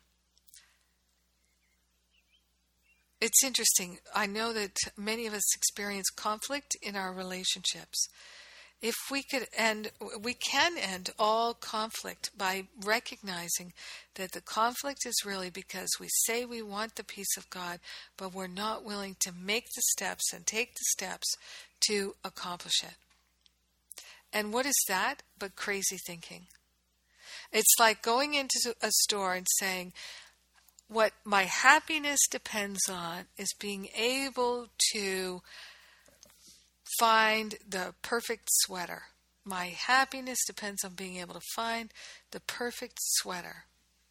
It's interesting. I know that many of us experience conflict in our relationships. If we could we can end all conflict by recognizing that the conflict is really because we say we want the peace of God, but we're not willing to make the steps and take the steps to accomplish it. And what is that but crazy thinking? It's like going into a store and saying, what my happiness depends on is being able to find the perfect sweater. My happiness depends on being able to find the perfect sweater.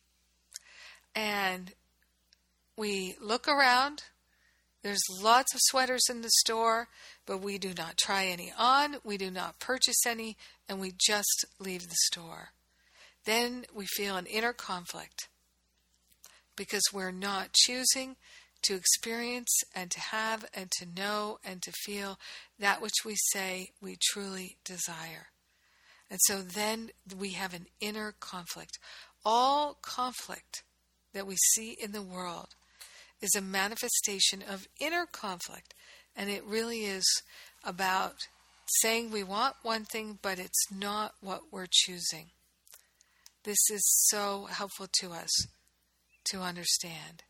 And we look around. There's lots of sweaters in the store, but we do not try any on. We do not purchase any, and we just leave the store. Then we feel an inner conflict because we're not choosing to experience and to have and to know and to feel that which we say we truly desire. And so then we have an inner conflict. All conflict that we see in the world is a manifestation of inner conflict. And it really is about saying we want one thing, but it's not what we're choosing. This is so helpful to us to understand.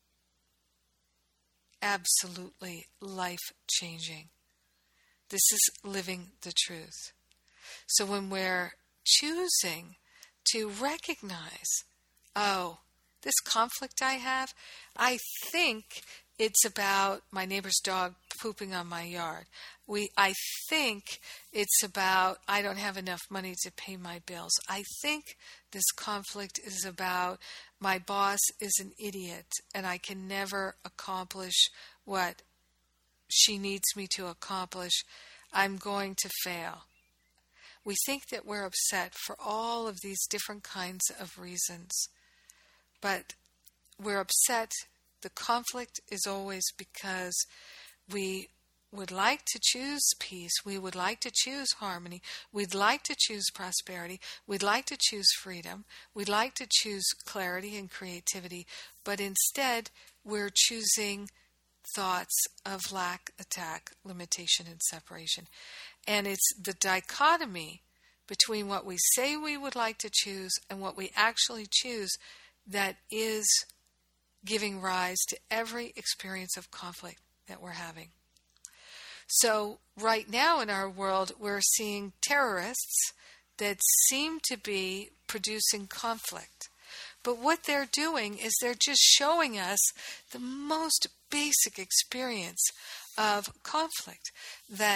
Absolutely life-changing. This is living the truth. So when we're choosing to recognize, oh, this conflict I have, I think it's about my neighbor's dog pooping on my yard. I think it's about I don't have enough money to pay my bills. I think this conflict is about my boss is an idiot and I can never accomplish what she needs me to accomplish. I'm going to fail. We think that we're upset for all of these different kinds of reasons. But we're upset. The conflict is always because we would like to choose peace. We would like to choose harmony. We'd like to choose prosperity. We'd like to choose freedom. We'd like to choose clarity and creativity. But instead, we're choosing thoughts of lack, attack, limitation, and separation. And it's the dichotomy between what we say we would like to choose and what we actually choose that is giving rise to every experience of conflict that we're having. So right now in our world, we're seeing terrorists that seem to be producing conflict. But what they're doing is they're just showing us the most basic experience of conflict, that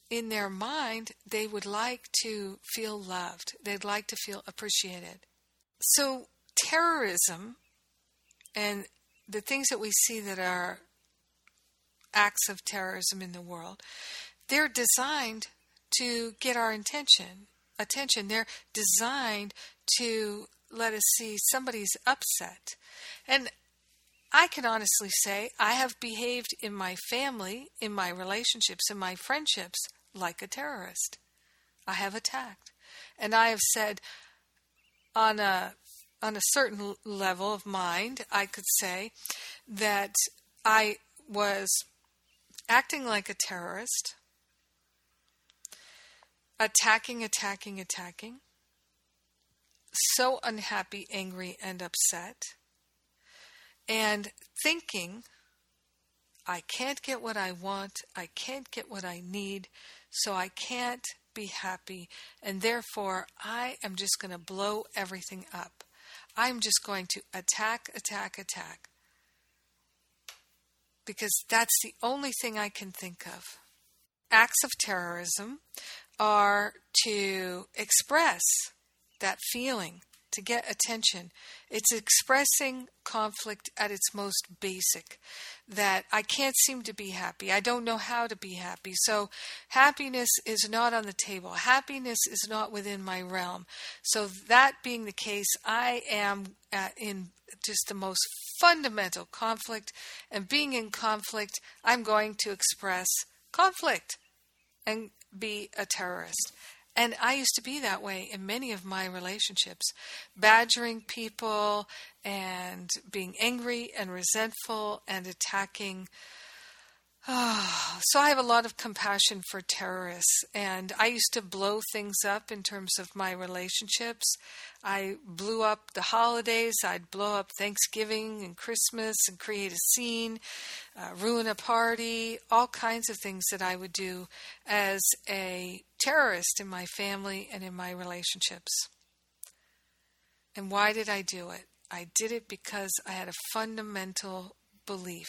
in their mind, they would like to feel loved. They'd like to feel appreciated. So terrorism and the things that we see that are acts of terrorism in the world, they're designed to get our attention. They're designed to let us see somebody's upset. And I can honestly say I have behaved in my family, in my relationships, in my friendships like a terrorist. I have attacked. And I have said on a certain level of mind, I could say that I was acting like a terrorist, attacking, so unhappy, angry, and upset, and thinking, I can't get what I want, I can't get what I need, so I can't be happy, and therefore I am just going to blow everything up. I'm just going to attack, because that's the only thing I can think of. Acts of terrorism are to express that feeling, to get attention. It's expressing conflict at its most basic, that I can't seem to be happy. I don't know how to be happy. So happiness is not on the table. Happiness is not within my realm. So that being the case, I am in just the most fundamental conflict. And being in conflict, I'm going to express conflict and be a terrorist. And I used to be that way in many of my relationships, badgering people and being angry and resentful and attacking. So I have a lot of compassion for terrorists, and I used to blow things up in terms of my relationships. I blew up the holidays. I'd blow up Thanksgiving and Christmas and create a scene, ruin a party, all kinds of things that I would do as a terrorist in my family and in my relationships. And why did I do it? I did it because I had a fundamental belief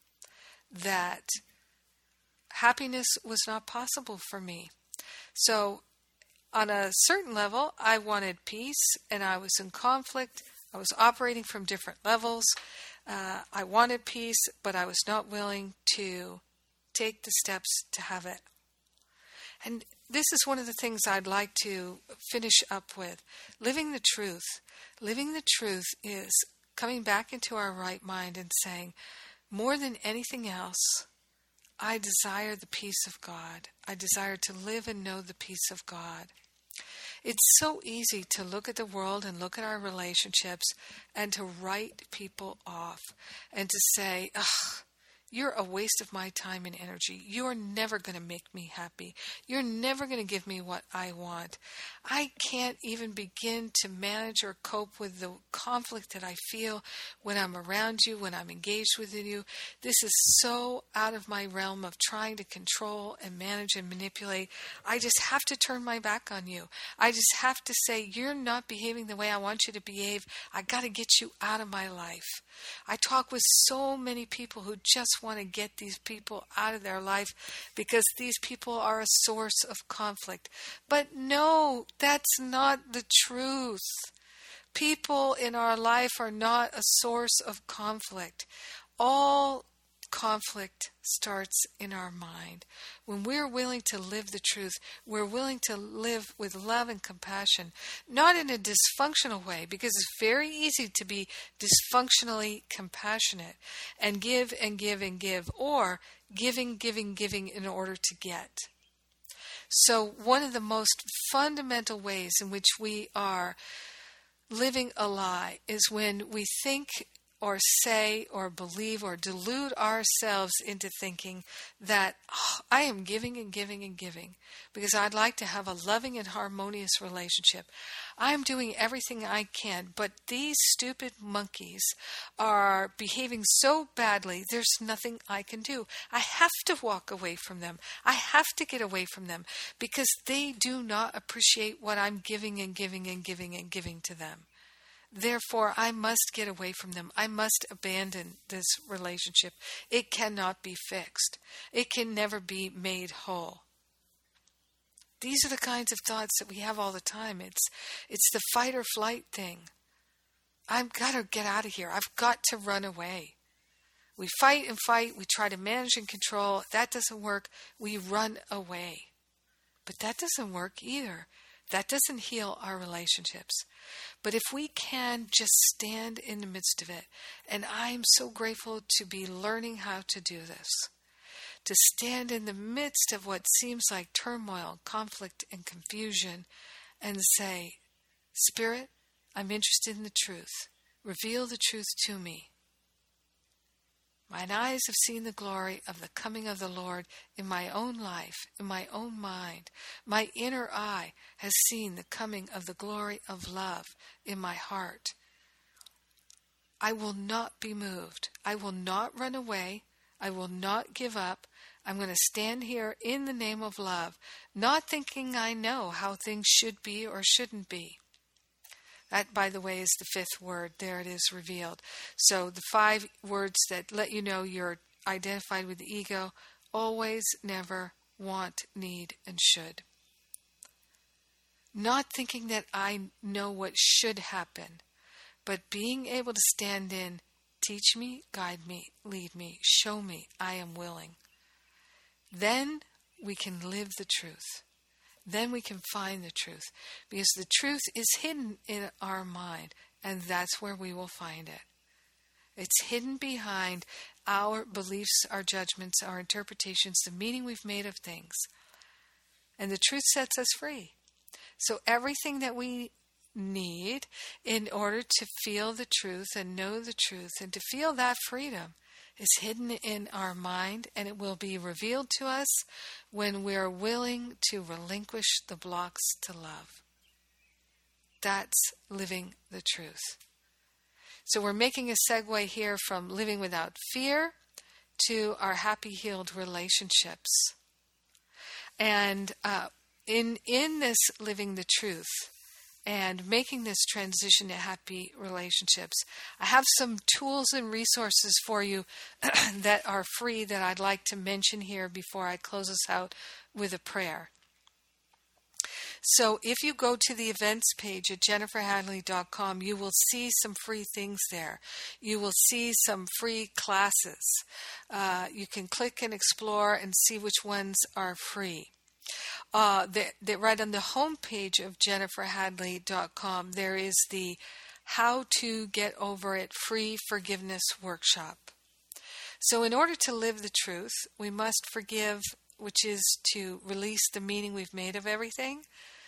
that happiness was not possible for me. So on a certain level, I wanted peace, and I was in conflict. I was operating from different levels. I wanted peace, but I was not willing to take the steps to have it. And this is one of the things I'd like to finish up with. Living the truth. Living the truth is coming back into our right mind and saying, more than anything else, I desire the peace of God. I desire to live and know the peace of God. It's so easy to look at the world and look at our relationships and to write people off and to say, ugh, you're a waste of my time and energy. You're never going to make me happy. You're never going to give me what I want. I can't even begin to manage or cope with the conflict that I feel when I'm around you, when I'm engaged with you. This is so out of my realm of trying to control and manage and manipulate. I just have to turn my back on you. I just have to say, you're not behaving the way I want you to behave. I got to get you out of my life. I talk with so many people who just want to get these people out of their life because these people are a source of conflict. But no, that's not the truth. People in our life are not a source of conflict. All conflict starts in our mind. When we're willing to live the truth, we're willing to live with love and compassion, not in a dysfunctional way, because it's very easy to be dysfunctionally compassionate and give and give and give, or giving in order to get. So one of the most fundamental ways in which we are living a lie is when we think or say or believe or delude ourselves into thinking that I am giving and giving and giving because I'd like to have a loving and harmonious relationship. I'm doing everything I can, but these stupid monkeys are behaving so badly, there's nothing I can do. I have to walk away from them. I have to get away from them because they do not appreciate what I'm giving and giving and giving and giving to them. Therefore, I must get away from them. I must abandon this relationship. It cannot be fixed. It can never be made whole. These are the kinds of thoughts that we have all the time. It's the fight or flight thing. I've got to get out of here. I've got to run away. We fight and fight. We try to manage and control. If that doesn't work, we run away. But that doesn't work either. That doesn't heal our relationships. But if we can just stand in the midst of it, and I'm so grateful to be learning how to do this, to stand in the midst of what seems like turmoil, conflict, and confusion, and say, Spirit, I'm interested in the truth. Reveal the truth to me. Mine eyes have seen the glory of the coming of the Lord in my own life, in my own mind. My inner eye has seen the coming of the glory of love in my heart. I will not be moved. I will not run away. I will not give up. I'm going to stand here in the name of love, not thinking I know how things should be or shouldn't be. That, by the way, is the fifth word. There it is revealed. So the 5 words that let you know you're identified with the ego: always, never, want, need, and should. Not thinking that I know what should happen, but being able to stand in, teach me, guide me, lead me, show me, I am willing. Then we can live the truth. Then we can find the truth, because the truth is hidden in our mind, and that's where we will find it. It's hidden behind our beliefs, our judgments, our interpretations, the meaning we've made of things. And the truth sets us free. So everything that we need in order to feel the truth and know the truth and to feel that freedom is hidden in our mind, and it will be revealed to us when we're willing to relinquish the blocks to love. That's living the truth. So we're making a segue here from living without fear to our happy, healed relationships. And in this living the truth and making this transition to happy relationships, I have some tools and resources for you that are free that I'd like to mention here before I close us out with a prayer. So if you go to the events page at jenniferhadley.com, you will see some free things there. You will see some free classes. You can click and explore and see which ones are free. Right on the home page of jenniferhadley.com, there is the How to Get Over It Free Forgiveness Workshop. So in order to live the truth, we must forgive, which is to release the meaning we've made of everything.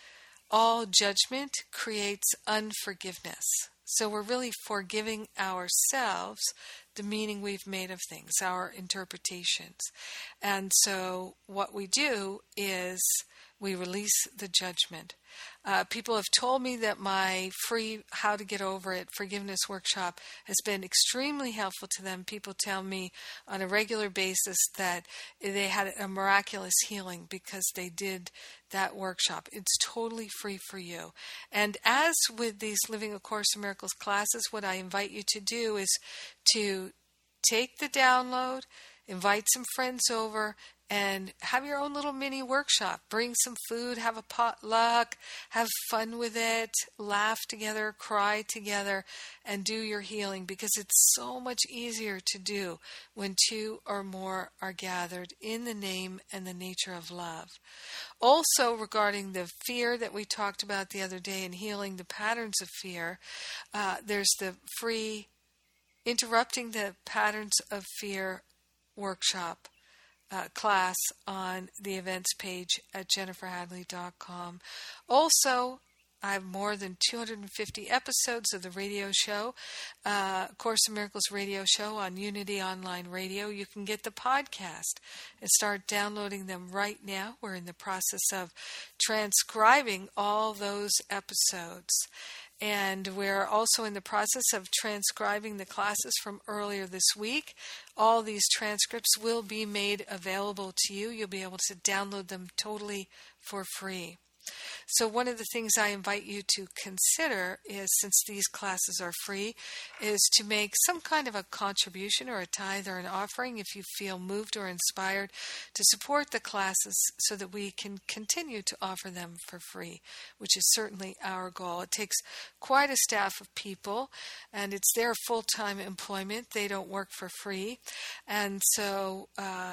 All judgment creates unforgiveness. So we're really forgiving ourselves the meaning we've made of things, our interpretations. And so what we do is we release the judgment. People have told me that my free How to Get Over It forgiveness workshop has been extremely helpful to them. People tell me on a regular basis that they had a miraculous healing because they did that workshop. It's totally free for you. And as with these Living A Course in Miracles classes, what I invite you to do is to take the download, invite some friends over, and have your own little mini workshop. Bring some food, have a potluck, have fun with it, laugh together, cry together, and do your healing, because it's so much easier to do when 2 or more are gathered in the name and the nature of love. Also, regarding the fear that we talked about the other day and healing the patterns of fear, there's the free Interrupting the Patterns of Fear workshop class on the events page at jenniferhadley.com. Also, I have more than 250 episodes of the radio show, Course in Miracles radio show on Unity Online Radio. You can get the podcast and start downloading them right now. We're in the process of transcribing all those episodes. And we're also in the process of transcribing the classes from earlier this week. All these transcripts will be made available to you. You'll be able to download them totally for free. So one of the things I invite you to consider is, since these classes are free, is to make some kind of a contribution or a tithe or an offering if you feel moved or inspired to support the classes so that we can continue to offer them for free, which is certainly our goal. It takes quite a staff of people, and it's their full-time employment. They don't work for free. And so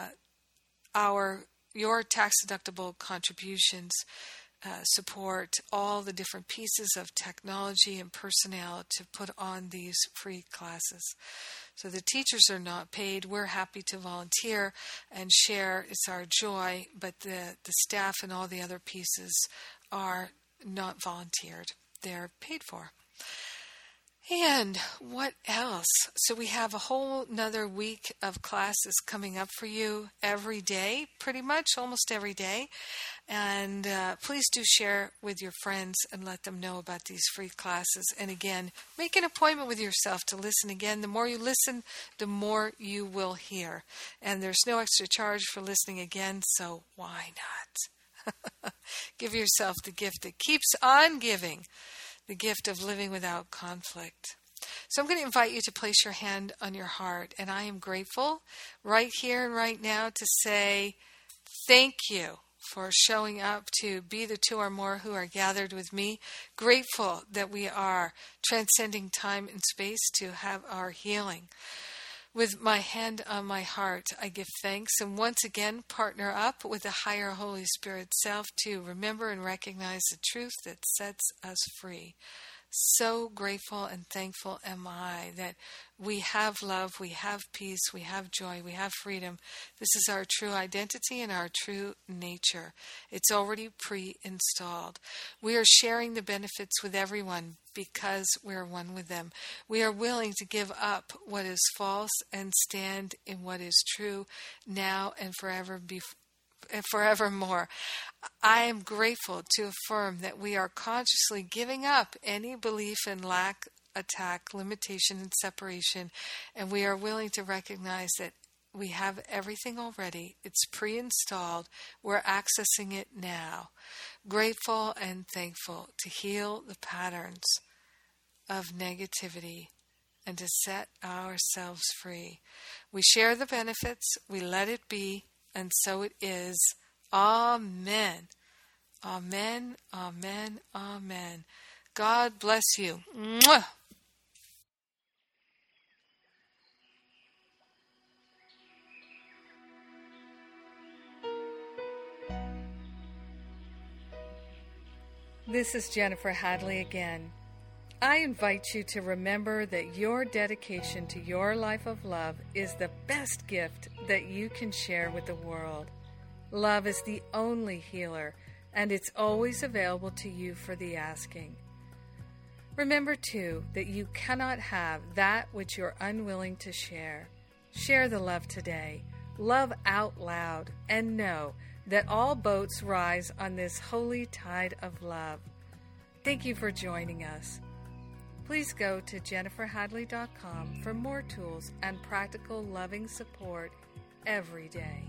your tax-deductible contributions support all the different pieces of technology and personnel to put on these free classes. So the teachers are not paid. We're happy to volunteer and share. It's our joy, but the staff and all the other pieces are not volunteered. They're paid for. And what else? So we have a whole nother week of classes coming up for you every day, pretty much, almost every day. And please do share with your friends and let them know about these free classes. And again, make an appointment with yourself to listen again. The more you listen, the more you will hear. And there's no extra charge for listening again, so why not? Give yourself the gift that keeps on giving. The gift of living without conflict. So I'm going to invite you to place your hand on your heart, and I am grateful right here and right now to say thank you for showing up to be the two or more who are gathered with me. Grateful that we are transcending time and space to have our healing. With my hand on my heart, I give thanks and once again partner up with the higher Holy Spirit self to remember and recognize the truth that sets us free. So grateful and thankful am I that we have love, we have peace, we have joy, we have freedom. This is our true identity and our true nature. It's already pre-installed. We are sharing the benefits with everyone because we're one with them. We are willing to give up what is false and stand in what is true now and forevermore. I am grateful to affirm that we are consciously giving up any belief in lack, attack, limitation, and separation, and we are willing to recognize that we have everything already. It's pre-installed. We're accessing it now. Grateful and thankful to heal the patterns of negativity and to set ourselves free. We share the benefits. We let it be. And so it is. Amen. Amen. Amen. Amen. God bless you. Mwah! This is Jennifer Hadley again. I invite you to remember that your dedication to your life of love is the best gift that you can share with the world. Love is the only healer, and it's always available to you for the asking. Remember, too, that you cannot have that which you're unwilling to share. Share the love today. Love out loud, and know that all boats rise on this holy tide of love. Thank you for joining us. Please go to jenniferhadley.com for more tools and practical loving support every day.